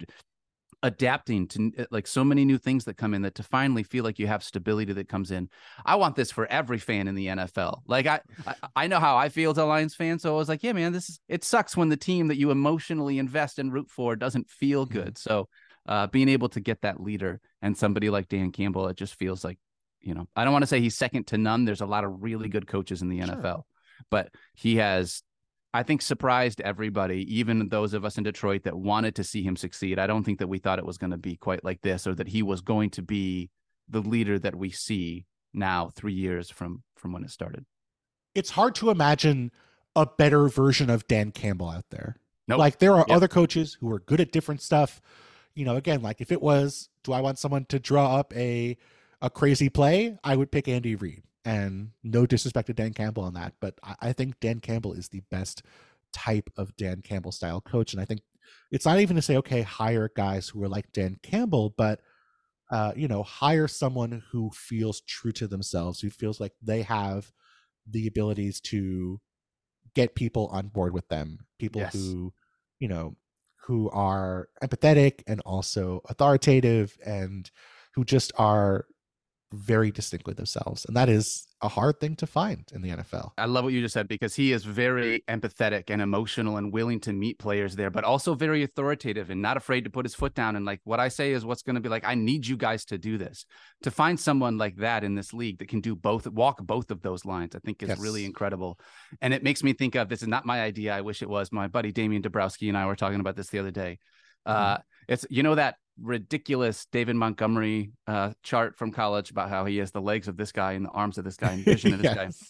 adapting to, like, so many new things that come in, that to finally feel like you have stability that comes in. I want this for every fan in the N F L. Like, I, I, I know how I feel as a Lions fan. So I was like, yeah, man, this is, it sucks when the team that you emotionally invest and root for doesn't feel good. So uh, being able to get that leader and somebody like Dan Campbell, it just feels like, you know, I don't want to say he's second to none. There's a lot of really good coaches in the Sure. N F L, but he has, I think, surprised everybody, even those of us in Detroit that wanted to see him succeed. I don't think that we thought it was going to be quite like this, or that he was going to be the leader that we see now, three years from, from when it started. It's hard to imagine a better version of Dan Campbell out there. Nope. Like, there are Yep. other coaches who are good at different stuff. You know, again, like, if it was, do I want someone to draw up a a crazy play? I would pick Andy Reid. And no disrespect to Dan Campbell on that, but I, I think Dan Campbell is the best type of Dan Campbell style coach. And I think it's not even to say, okay, hire guys who are like Dan Campbell, but uh, you know, hire someone who feels true to themselves, who feels like they have the abilities to get people on board with them, people Yes. who, you know, who are empathetic and also authoritative, and who just are very distinctly themselves. And that is a hard thing to find in the N F L. I love what you just said, because he is very empathetic and emotional and willing to meet players there, but also very authoritative and not afraid to put his foot down. And like, what I say is what's going to be like, I need you guys to do this. To find someone like that in this league that can do both, walk both of those lines, I think is Yes. really incredible. And it makes me think of, this is not my idea, I wish it was. My buddy Damian Dabrowski and I were talking about this the other day. Uh, it's, you know, that ridiculous David Montgomery uh, chart from college about how he has the legs of this guy and the arms of this guy and vision of this guy. Yes.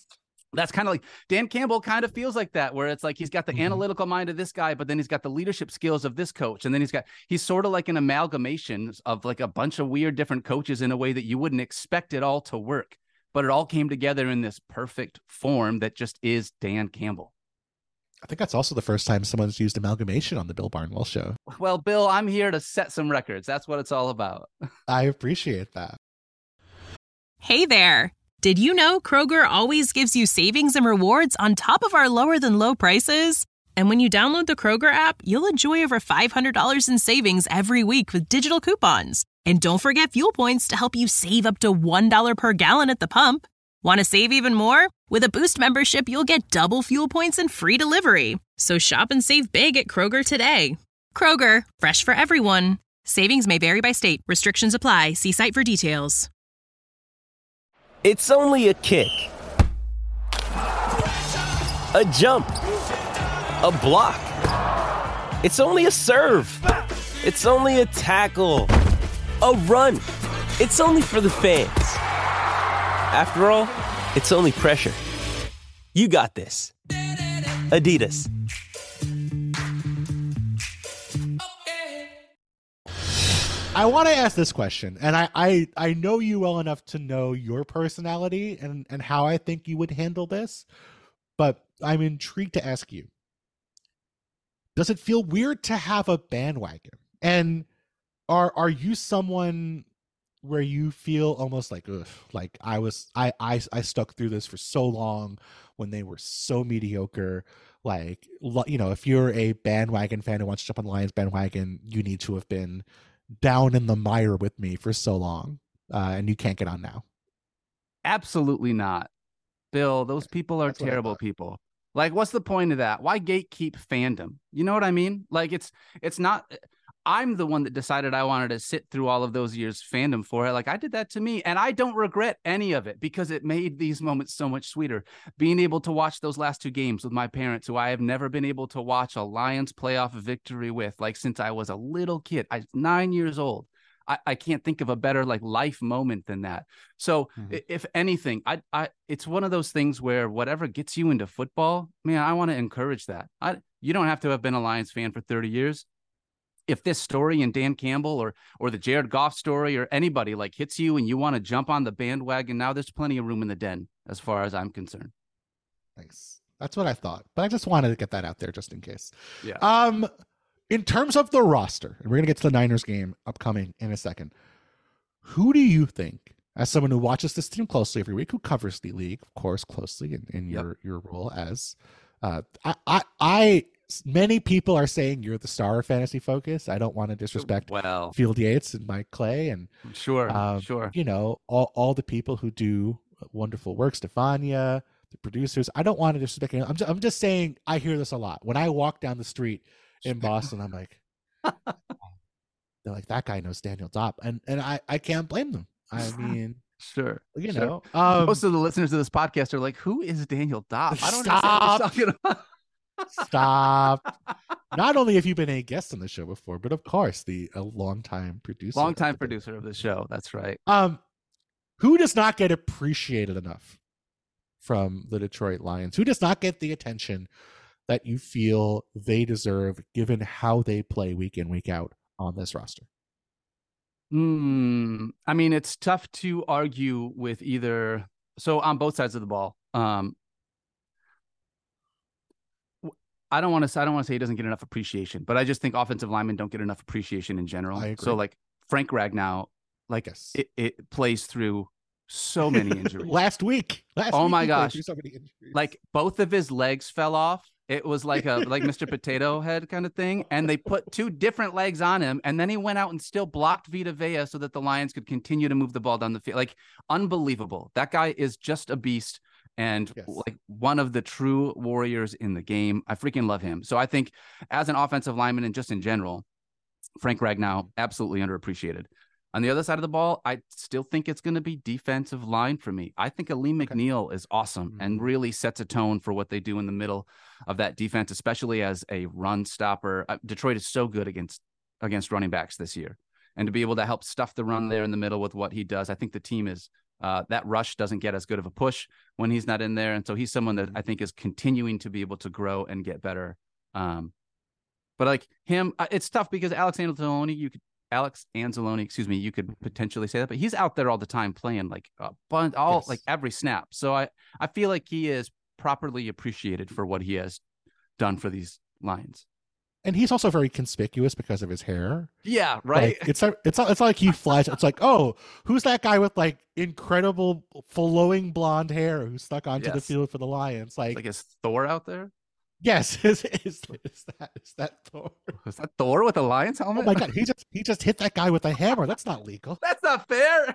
That's kind of like Dan Campbell kind of feels like that, where it's like he's got the mm-hmm. analytical mind of this guy, but then he's got the leadership skills of this coach. And then he's got, he's sort of like an amalgamation of like a bunch of weird different coaches in a way that you wouldn't expect it all to work. But it all came together in this perfect form that just is Dan Campbell. I think that's also the first time someone's used amalgamation on the Bill Barnwell show. Well, Bill, I'm here to set some records. That's what it's all about. I appreciate that. Hey there. Did you know Kroger always gives you savings and rewards on top of our lower than low prices? And when you download the Kroger app, you'll enjoy over five hundred dollars in savings every week with digital coupons. And don't forget fuel points to help you save up to one dollar per gallon at the pump. Want to save even more? With a Boost membership, you'll get double fuel points and free delivery. So shop and save big at Kroger today. Kroger, fresh for everyone. Savings may vary by state. Restrictions apply. See site for details. It's only a kick, a jump, a block. It's only a serve. It's only a tackle, a run. It's only for the fans. After all, it's only pressure. You got this. Adidas. I want to ask this question, and I, I, I know you well enough to know your personality and, and how I think you would handle this, but I'm intrigued to ask you, does it feel weird to have a bandwagon? And are are you someone where you feel almost like, ugh, like I was, I, I, I stuck through this for so long when they were so mediocre? Like, you know, if you're a bandwagon fan who wants to jump on the Lions bandwagon, you need to have been down in the mire with me for so long, uh, and you can't get on now. Absolutely not. Bill, those people are That's terrible people. Like, what's the point of that? Why gatekeep fandom? You know what I mean? Like, it's it's not, I'm the one that decided I wanted to sit through all of those years fandom for it. Like, I did that to me, and I don't regret any of it because it made these moments so much sweeter. Being able to watch those last two games with my parents, who I have never been able to watch a Lions playoff victory with, like since I was a little kid. I was nine years old. I, I can't think of a better like life moment than that. So mm-hmm. if anything, I, I, it's one of those things where whatever gets you into football, man, I want to encourage that. I, you don't have to have been a Lions fan for thirty years. If this story and Dan Campbell or or the Jared Goff story or anybody like hits you and you want to jump on the bandwagon now, there's plenty of room in the den as far as I'm concerned. Thanks. That's what I thought, but I just wanted to get that out there just in case. Yeah. Um, in terms of the roster, and we're gonna get to the Niners game upcoming in a second. Who do you think, as someone who watches this team closely every week, who covers the league, of course, closely in, in your yep. your role as, uh, I I. I many people are saying you're the star of Fantasy Focus. I don't want to disrespect well, Field Yates and Mike Clay and sure, um, sure. You know, all, all the people who do wonderful work, Stefania, the producers. I don't want to disrespect anyone. I'm just, I'm just saying I hear this a lot. When I walk down the street in Boston, I'm like, they're like, that guy knows Daniel Dopp. And and I, I can't blame them. I mean, sure. You sure. know, um, most of the listeners of this podcast are like, who is Daniel Dopp? I don't stop. know what you're talking about. Stop. Not only have you been a guest on the show before, but of course the a longtime producer. Longtime producer of the show. That's right. Um, who does not get appreciated enough from the Detroit Lions? Who does not get the attention that you feel they deserve given how they play week in, week out on this roster? Hmm. I mean, it's tough to argue with either. So on both sides of the ball, um, I don't want to. I don't want to say he doesn't get enough appreciation, but I just think offensive linemen don't get enough appreciation in general. I agree. So like Frank Ragnow, like yes. it, it plays through so many injuries. last week, last oh week my gosh, so many injuries. Like both of his legs fell off. It was like a like Mister Potato Head kind of thing, and they put two different legs on him, and then he went out and still blocked Vita Vea so that the Lions could continue to move the ball down the field. Like unbelievable. That guy is just a beast. And yes. like one of the true warriors in the game. I freaking love him. So I think as an offensive lineman and just in general, Frank Ragnow, absolutely underappreciated. On the other side of the ball, I still think it's going to be defensive line for me. I think Aleem okay. McNeil is awesome mm-hmm. and really sets a tone for what they do in the middle of that defense, especially as a run stopper. Uh, Detroit is so good against against running backs this year. And to be able to help stuff the run there in the middle with what he does, I think the team is Uh, that rush doesn't get as good of a push when he's not in there. And so he's someone that I think is continuing to be able to grow and get better. Um, but like him, it's tough because Alex Anzalone, you could, Alex Anzalone, excuse me, you could potentially say that, but he's out there all the time playing like a bunch, all yes. like every snap. So I, I feel like he is properly appreciated for what he has done for these Lions. And he's also very conspicuous because of his hair. Yeah, right. Like, it's it's not, it's not like he flies. It's like, oh, who's that guy with like incredible flowing blonde hair who stuck onto Yes. the field for the Lions? Like, Like is Thor out there? yes, is, is, is that is that Thor? Is that Thor with a Lions Oh helmet? my god, he just he just hit that guy with a hammer. That's not legal. That's not fair.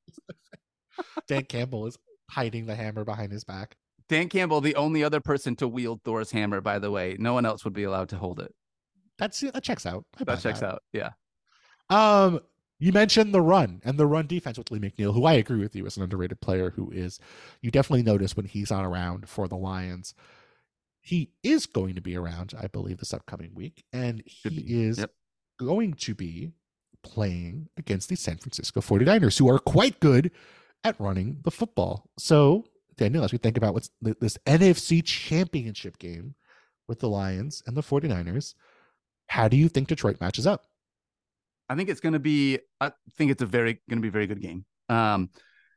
Dan Campbell is hiding the hammer behind his back. Dan Campbell, the only other person to wield Thor's hammer, by the way. No one else would be allowed to hold it. That's that checks out. I That buy checks that. out. Yeah. Um, you mentioned the run and the run defense with Lee McNeil, who I agree with you is an underrated player. Who is you definitely notice when he's not around for the Lions. He is going to be around, I believe, this upcoming week, and he Should be. is Yep. going to be playing against the San Francisco forty-niners, who are quite good at running the football. So, Daniel, as we think about what's this N F C championship game with the Lions and the forty-niners, how do you think Detroit matches up? I think it's going to be, I think it's a very, going to be a very good game. Um,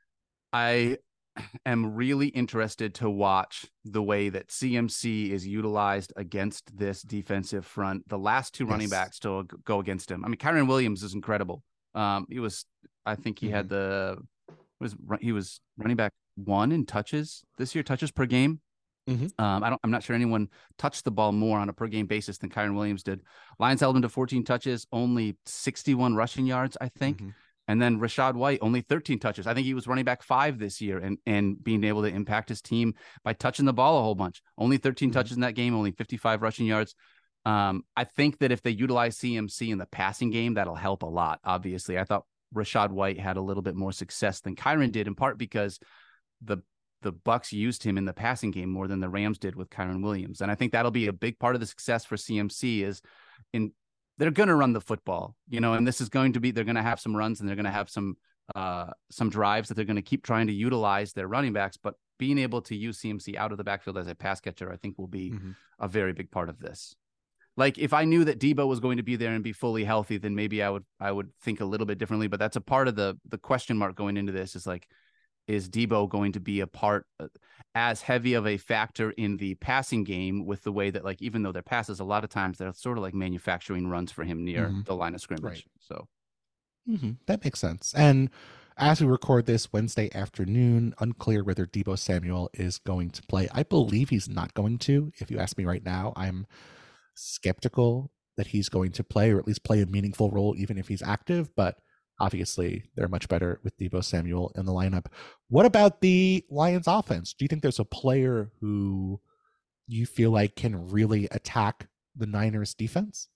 I am really interested to watch the way that C M C is utilized against this defensive front. The last two Yes. running backs to go against him. I mean, Kyren Williams is incredible. Um, he was, I think he Mhm. had the, was he was running back one in touches this year, touches per game. Mhm. Um, I don't, I'm not sure anyone touched the ball more on a per game basis than Kyren Williams did. Lions held him to fourteen touches, only sixty-one rushing yards, I think. Mhm. And then Rachaad White, only thirteen touches. I think he was running back five this year and, and being able to impact his team by touching the ball a whole bunch. Only thirteen Mhm. touches in that game, only fifty-five rushing yards. Um, I think that if they utilize C M C in the passing game, that'll help a lot, obviously. I thought Rachaad White had a little bit more success than Kyren did, in part because the the Bucs used him in the passing game more than the Rams did with Kyren Williams. And I think that'll be a big part of the success for C M C is in they're going to run the football, you know, and this is going to be, they're going to have some runs and they're going to have some, uh, some drives that they're going to keep trying to utilize their running backs, but being able to use C M C out of the backfield as a pass catcher, I think will be Mhm. a very big part of this. Like if I knew that Debo was going to be there and be fully healthy, then maybe I would, I would think a little bit differently, but that's a part of the, the question mark going into this is like, is Debo going to be a part uh, as heavy of a factor in the passing game with the way that, like, even though they're passes, a lot of times they're sort of like manufacturing runs for him near Mhm. the line of scrimmage. Right. So Mm-hmm. That makes sense. And as we record this Wednesday afternoon, unclear whether Debo Samuel is going to play. I believe he's not going to. If you ask me right now, I'm skeptical that he's going to play or at least play a meaningful role, even if he's active. But obviously, they're much better with Debo Samuel in the lineup. What about the Lions offense? Do you think there's a player who you feel like can really attack the Niners defense?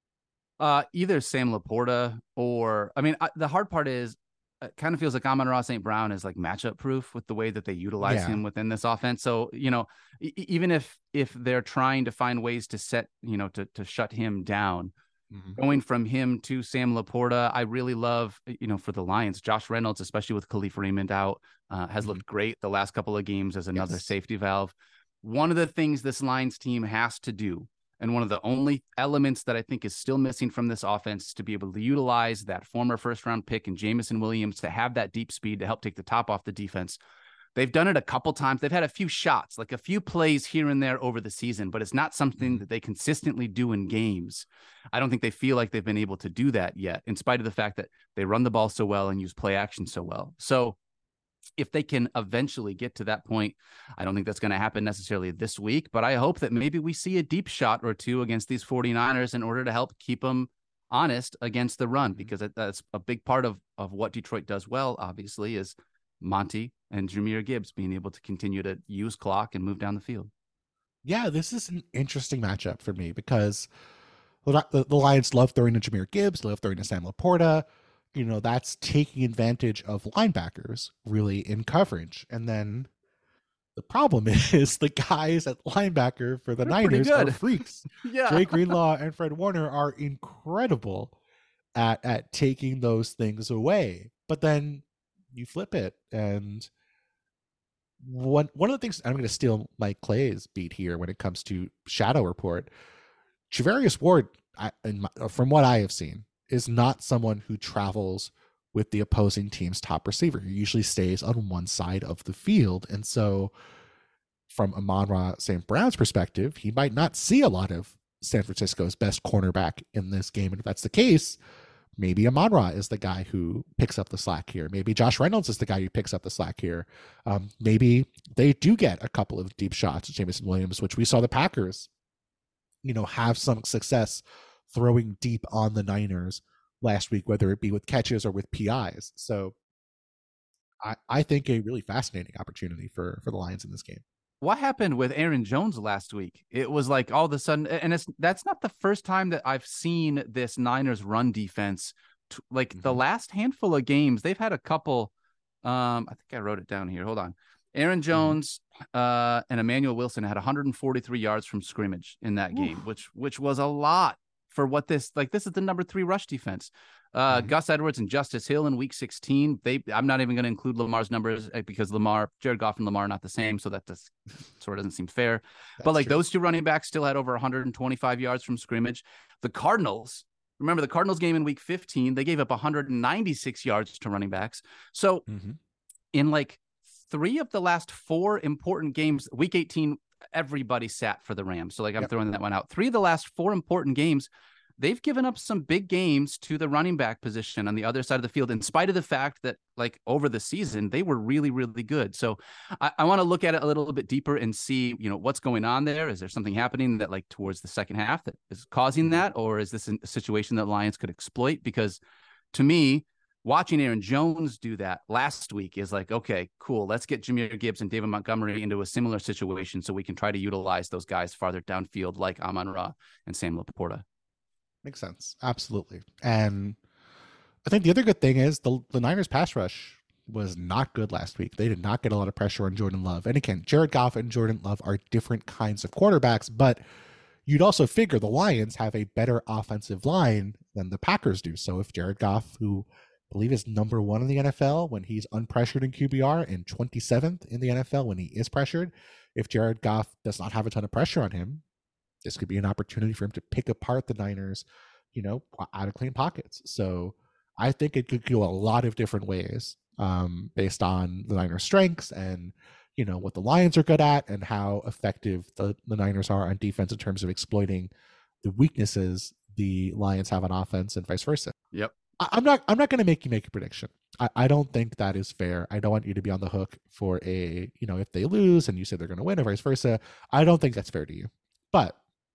uh, either Sam Laporta or, I mean, I, the hard part is it kind of feels like Amon-Ra Saint Brown is like matchup proof with the way that they utilize Yeah. him within this offense. So, you know, e- even if, if they're trying to find ways to set, you know, to, to shut him down, Mm-hmm. going from him to Sam Laporta, I really love, you know, for the Lions, Josh Reynolds, especially with Khalif Raymond out, uh, has Mhm. looked great the last couple of games as another Yes. safety valve. One of the things this Lions team has to do, and one of the only elements that I think is still missing from this offense, is to be able to utilize that former first round pick in Jameson Williams to have that deep speed to help take the top off the defense. They've done it a couple times. They've had a few shots, like a few plays here and there over the season, but it's not something that they consistently do in games. I don't think they feel like they've been able to do that yet, in spite of the fact that they run the ball so well and use play action so well. So if they can eventually get to that point, I don't think that's going to happen necessarily this week, but I hope that maybe we see a deep shot or two against these forty-niners in order to help keep them honest against the run, because that's a big part of, of what Detroit does well, obviously, is Monty and Jahmyr Gibbs being able to continue to use clock and move down the field. Yeah, this is an interesting matchup for me because the, the, the Lions love throwing to Jahmyr Gibbs, love throwing to Sam Laporta. You know, that's taking advantage of linebackers really in coverage. And then the problem is the guys at linebacker for the They're pretty Niners are good. freaks. Yeah. Dre Greenlaw and Fred Warner are incredible at, at taking those things away. But then you flip it. And one one of the things, I'm going to steal Mike Clay's beat here when it comes to Shadow Report. Charvarius Ward, I, in my, from what I have seen, is not someone who travels with the opposing team's top receiver. He usually stays on one side of the field. And so from Amon-Ra Saint Brown's perspective, he might not see a lot of San Francisco's best cornerback in this game. And if that's the case, maybe Amon-Ra is the guy who picks up the slack here. Maybe Josh Reynolds is the guy who picks up the slack here. Um, maybe they do get a couple of deep shots at Jameson Williams, which we saw the Packers, you know, have some success throwing deep on the Niners last week, whether it be with catches or with P Is. So I, I think a really fascinating opportunity for, for the Lions in this game. What happened with Aaron Jones last week? It was like all of a sudden, and it's that's not the first time that I've seen this Niners run defense. To, like mm-hmm. the last handful of games, they've had a couple. Um, I think I wrote it down here. Hold on. Aaron Jones mm-hmm. uh, and Emmanuel Wilson had one hundred forty-three yards from scrimmage in that game, Oof. which which was a lot for what this like. This is the number three rush defense. Uh, mm-hmm. Gus Edwards and Justice Hill in week sixteen. They, I'm not even going to include Lamar's numbers because Lamar, Jared Goff and Lamar are not the same. So that just sort of doesn't seem fair. That's but like true. Those two running backs still had over one hundred twenty-five yards from scrimmage. The Cardinals, remember the Cardinals game in week fifteen, they gave up one hundred ninety-six yards to running backs. So mm-hmm. in like three of the last four important games, week eighteen, everybody sat for the Rams. So like I'm yep. throwing that one out. Three of the last four important games, they've given up some big games to the running back position on the other side of the field, in spite of the fact that like over the season, they were really, really good. So I, I want to look at it a little bit deeper and see, you know, what's going on there. Is there something happening that like towards the second half that is causing that? Or is this a situation that Lions could exploit? Because to me, watching Aaron Jones do that last week is like, okay, cool. Let's get Jahmyr Gibbs and David Montgomery into a similar situation so we can try to utilize those guys farther downfield like Amon-Ra and Sam Laporta. Makes sense. Absolutely. And I think the other good thing is the, the Niners pass rush was not good last week. They did not get a lot of pressure on Jordan Love. And again, Jared Goff and Jordan Love are different kinds of quarterbacks, but you'd also figure the Lions have a better offensive line than the Packers do. So if Jared Goff, who I believe is number one in the N F L when he's unpressured in Q B R and twenty-seventh in the N F L when he is pressured, if Jared Goff does not have a ton of pressure on him, this could be an opportunity for him to pick apart the Niners, you know, out of clean pockets. So I think it could go a lot of different ways um, based on the Niners' strengths and, you know, what the Lions are good at and how effective the, the Niners are on defense in terms of exploiting the weaknesses the Lions have on offense and vice versa. Yep. I, I'm not I'm not going to make you make a prediction. I, I don't think that is fair. I don't want you to be on the hook for a, you know, if they lose and you say they're going to win or vice versa. I don't think that's fair to you. But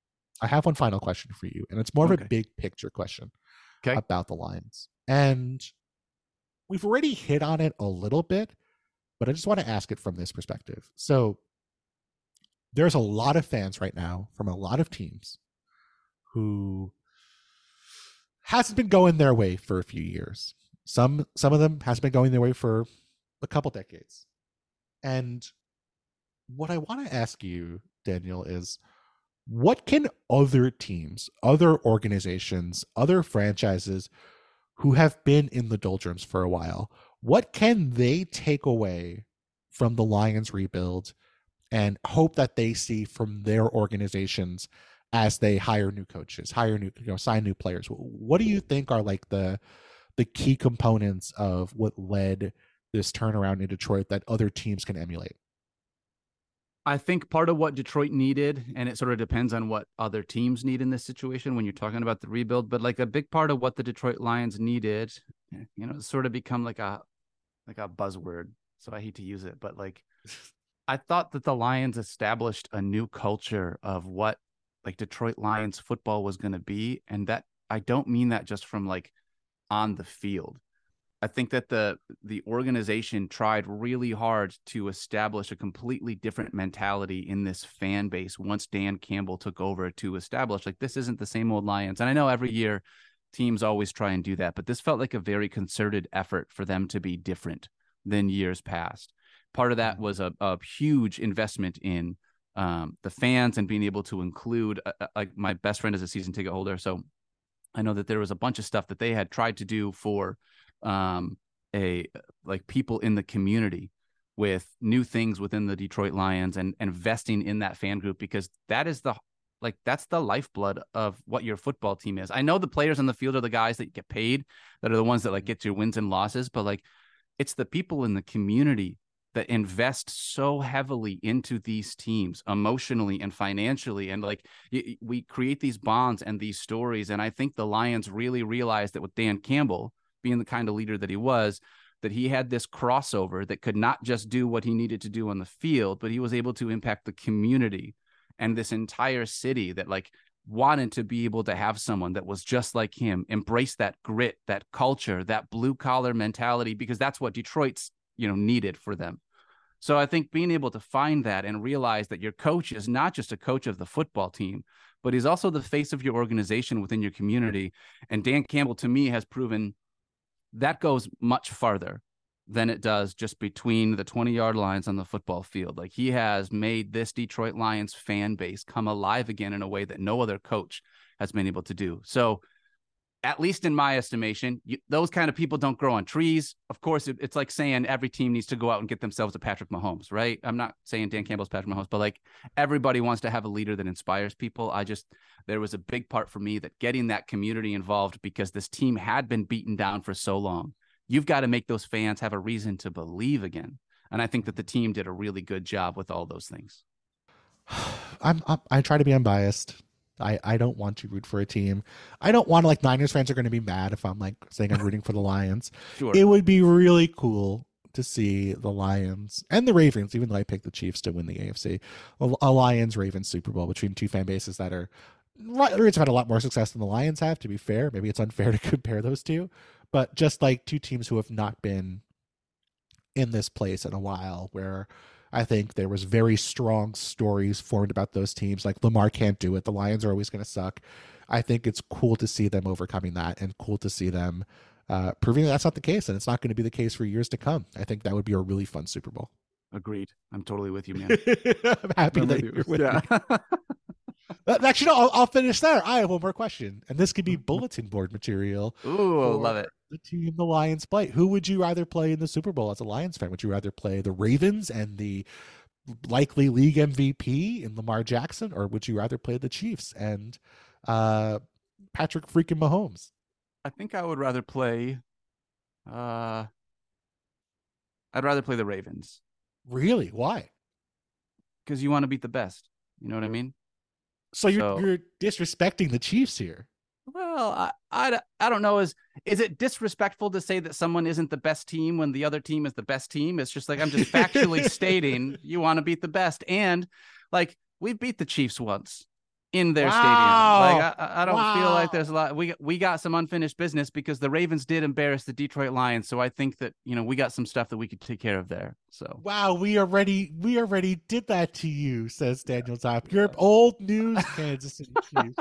I have one final question for you, and it's more okay. of a big picture question okay. about the Lions. And we've already hit on it a little bit, but I just want to ask it from this perspective. So there's a lot of fans right now from a lot of teams who hasn't been going their way for a few years. Some some of them hasn't been going their way for a couple decades. And what I want to ask you, Daniel, is what can other teams, other organizations, other franchises who have been in the doldrums for a while, what can they take away from the Lions rebuild and hope that they see from their organizations as they hire new coaches, hire new, you know, sign new players? What do you think are like the the key components of what led this turnaround in Detroit that other teams can emulate? I think part of what Detroit needed, and it sort of depends on what other teams need in this situation when you're talking about the rebuild, but like a big part of what the Detroit Lions needed, you know, sort of become like a, like a buzzword. So I hate to use it, but like, I thought that the Lions established a new culture of what like Detroit Lions football was going to be. And that I don't mean that just from like on the field. I think that the the organization tried really hard to establish a completely different mentality in this fan base once Dan Campbell took over to establish like this isn't the same old Lions. And I know every year teams always try and do that, but this felt like a very concerted effort for them to be different than years past. Part of that was a, a huge investment in um, the fans and being able to include uh, like my best friend is a season ticket holder. So I know that there was a bunch of stuff that they had tried to do for um, a like people in the community with new things within the Detroit Lions and, and investing in that fan group, because that is the like that's the lifeblood of what your football team is. I know the players on the field are the guys that get paid, that are the ones that like get your wins and losses, but like it's the people in the community that invest so heavily into these teams emotionally and financially. And like y- we create these bonds and these stories. And I think the Lions really realized that with Dan Campbell being the kind of leader that he was, that he had this crossover that could not just do what he needed to do on the field, but he was able to impact the community and this entire city that like wanted to be able to have someone that was just like him, embrace that grit, that culture, that blue collar mentality, because that's what Detroit's, you know, needed for them. So I think being able to find that and realize that your coach is not just a coach of the football team, but he's also the face of your organization within your community. And Dan Campbell, to me, has proven that goes much farther than it does just between the twenty yard lines on the football field. Like he has made this Detroit Lions fan base come alive again in a way that no other coach has been able to do. So at least in my estimation, you, those kind of people don't grow on trees. Of course, it, it's like saying every team needs to go out and get themselves a Patrick Mahomes, right? I'm not saying Dan Campbell's Patrick Mahomes, but like everybody wants to have a leader that inspires people. I just, there was a big part for me that getting that community involved, because this team had been beaten down for so long. You've got to make those fans have a reason to believe again. And I think that the team did a really good job with all those things. I'm, I'm I try to be unbiased. I, I don't want to root for a team. I don't want to, like, Niners fans are going to be mad if I'm like saying I'm rooting for the Lions. Sure. It would be really cool to see the Lions and the Ravens, even though I picked the Chiefs to win the A F C, a, a Lions Ravens Super Bowl between two fan bases that are, the Ravens have had a lot more success than the Lions have, to be fair. Maybe it's unfair to compare those two, but just like two teams who have not been in this place in a while, where I think there was very strong stories formed about those teams. Like Lamar can't do it. The Lions are always going to suck. I think it's cool to see them overcoming that, and cool to see them uh, proving that that's not the case. And it's not going to be the case for years to come. I think that would be a really fun Super Bowl. Agreed. I'm totally with you, man. I'm happy I'm that with you're with yeah. me. Actually, no, I'll, I'll finish there. I have one more question, and this could be bulletin board material. Ooh, love it. The team the Lions play. Who would you rather play in the Super Bowl as a Lions fan? Would you rather play the Ravens and the likely league M V P in Lamar Jackson, or would you rather play the Chiefs and uh, Patrick freaking Mahomes? I think I would rather play. Uh, I'd rather play the Ravens. Really? Why? Because you want to beat the best. You know what I mean? So you're So- you're disrespecting the Chiefs here. Well, I, I, I don't know. Is is it disrespectful to say that someone isn't the best team when the other team is the best team? It's just like, I'm just factually stating you want to beat the best. And like, we beat the Chiefs once in their Wow. stadium. Like, I, I don't Wow. feel like there's a lot. We, we got some unfinished business because the Ravens did embarrass the Detroit Lions. So I think that, you know, we got some stuff that we could take care of there. So Wow, we already we already did that to you, says Daniel Top. You're old news, Kansas City Chiefs.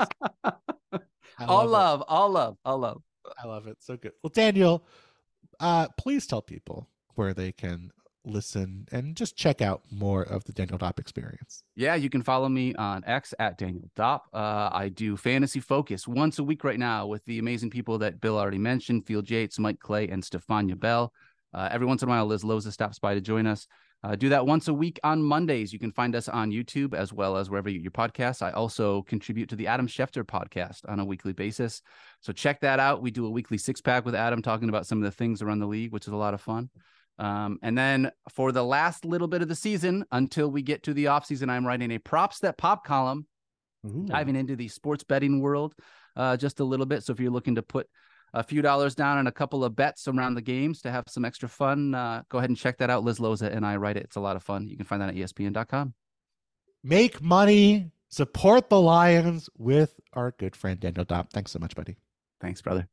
I all love it. love, all love, all love. I love it. So good. Well, Daniel, uh, please tell people where they can listen and just check out more of the Daniel Dopp experience. Yeah, you can follow me on X at Daniel Dopp. Uh, I do Fantasy Focus once a week right now with the amazing people that Bill already mentioned, Field Yates, Mike Clay, and Stefania Bell. Uh, every once in a while, Liz Loza stops by to join us. Uh, do that once a week on Mondays. You can find us on YouTube as well as wherever you get your podcasts. I also contribute to the Adam Schefter podcast on a weekly basis. So check that out. We do a weekly six pack with Adam talking about some of the things around the league, which is a lot of fun. Um, and then for the last little bit of the season, until we get to the off season, I'm writing a Props That Pop column, Ooh. diving into the sports betting world uh, just a little bit. So if you're looking to put a few dollars down on a couple of bets around the games to have some extra fun, uh, go ahead and check that out. Liz Loza and I write it. It's a lot of fun. You can find that at E S P N dot com. Make money, support the Lions with our good friend Daniel Dopp. Thanks so much, buddy. Thanks, brother.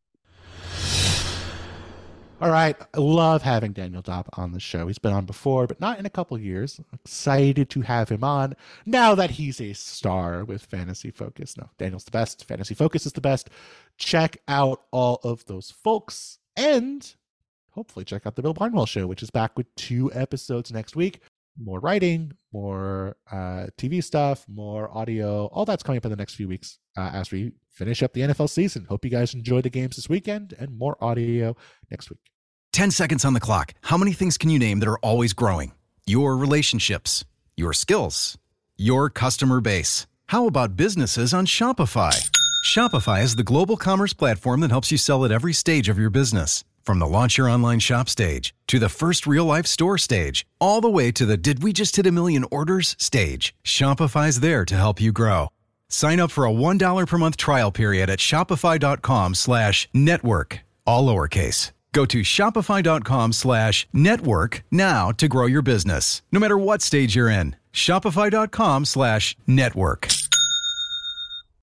All right. I love having Daniel Dopp on the show. He's been on before, but not in a couple years. I'm excited to have him on now that he's a star with Fantasy Focus. No, Daniel's the best. Fantasy Focus is the best. Check out all of those folks, and hopefully check out the Bill Barnwell Show, which is back with two episodes next week. More writing, more uh, T V stuff, more audio. All that's coming up in the next few weeks uh, as we finish up the N F L season. Hope you guys enjoy the games this weekend, and more audio next week. ten seconds on the clock. How many things can you name that are always growing? Your relationships, your skills, your customer base. How about businesses on Shopify? Shopify is the global commerce platform that helps you sell at every stage of your business. From the launch your online shop stage, to the first real-life store stage, all the way to the did we just hit a million orders stage. Shopify's there to help you grow. Sign up for a one dollar per month trial period at shopify.com slash network, all lowercase. Go to shopify.com slash network now to grow your business, no matter what stage you're in. Shopify.com slash network.